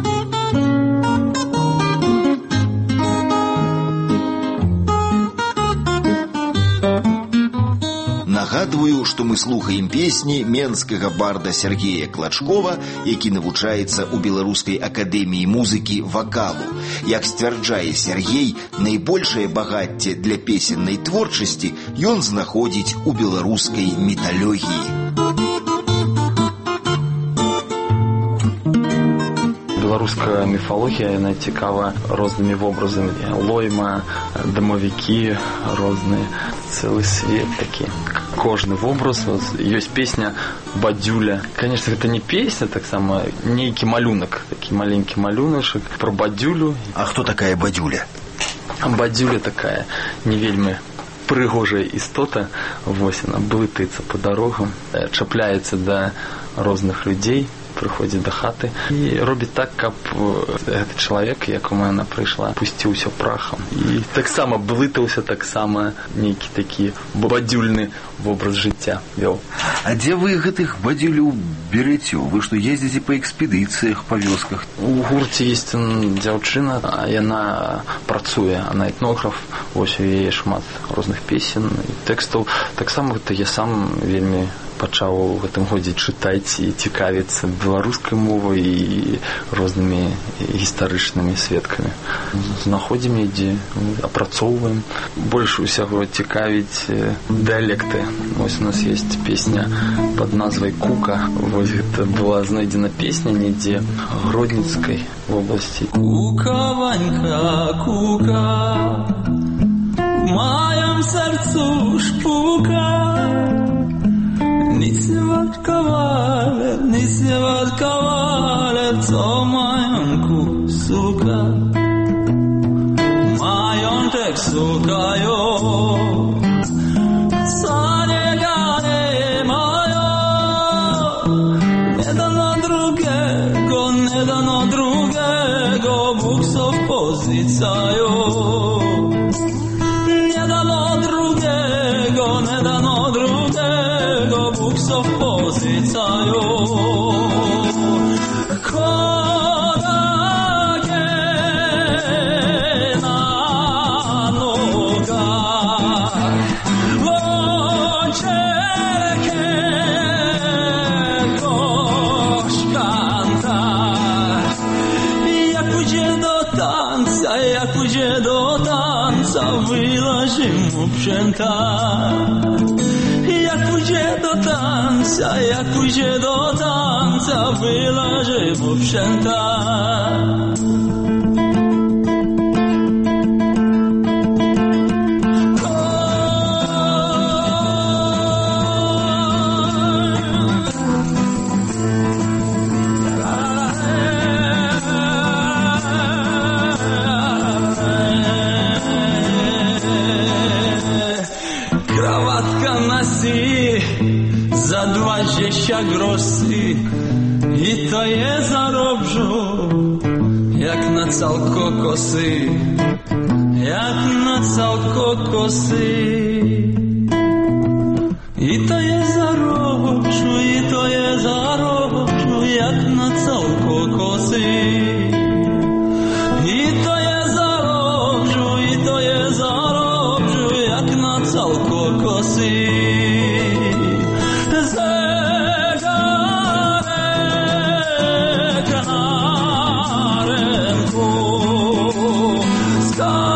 Нагадваю, што мы слухаем песні менскага барда Сергея Клачкова, які навучаецца ў Беларускай акадэміі музыкі вакалу. Як сцвярджае Сергей, найбольшае багацце для песеннай творчасці ён знаходзіць у беларускай міталогіі. Беларуская міфалогія, яна цікава рознымі вобразамі. Лойма, дамавікі розныя, цэлы свет такі. Кожны вобраз, ёсць песня «Бадзюля». Конечно, гэта не песня, таксама нейкі малюнак, такі маленькі малюнашак про бадзюлю. А хто такая бадзюля? Бадзюля такая не вельмі прыгожая істота. Вось яна блытаецца па дарогам, чапляецца да розных людзей, прыходзіць да хаты і робіць так, каб гэты чалавек, якому яна прыйшла, пусціўся прахам. І таксама блытаўся, таксама нейкі такі бадзюльны вобраз жыцця вёў. А дзе вы гэтых бадзюляў береце? Вы што, ездзіце па экспедыцыях, па вёсках? У гурце ёсць дзяўчына, а яна працуе, она этнограф, вось у яе шмат розных песен і тэкстаў. Таксама гэта я сам вельмі пачаў у гэтым годзе чытаць і цікавіцца беларускай мовай і рознымі гістарычнымі сведкамі. Знаходзім ідзе, апрацоўваем. Больш усяго цікавіць дыялекты. Вось у нас ёсць песня пад назвай «Кука». Вось гэта была знайдзена песня недзе Гродніцкай вобласці. Кука, Ванька, кука, в моем сердцу шпука. Nic nie wart kawaler, nic nie wart kawaler, co majątku suka. Majątek sukają, co nie gane mają. Nie dano drugiego, nie dano drugiego, Bóg so w pozycają. Nie dano drugiego, nie dano drugiego, Bóg so w pozycają. Kodage na nogach, łączerkę koszkanta. Jak pójdzie do tańca, jak pójdzie do tańca, wylaży mu przęta. Jak pójdzie do tańca, jak pójdzie do tańca, wylaży mu przęta. Za dwadzieścia groszy i to je zarobżu, jak na całko kosy, jak na całko kosy. I to je zarobżu, i to je zarobżu, jak na całko kosy. I to je zarobżu, i to je zarobżu, jak na całko kosy. Zegarek na ręku,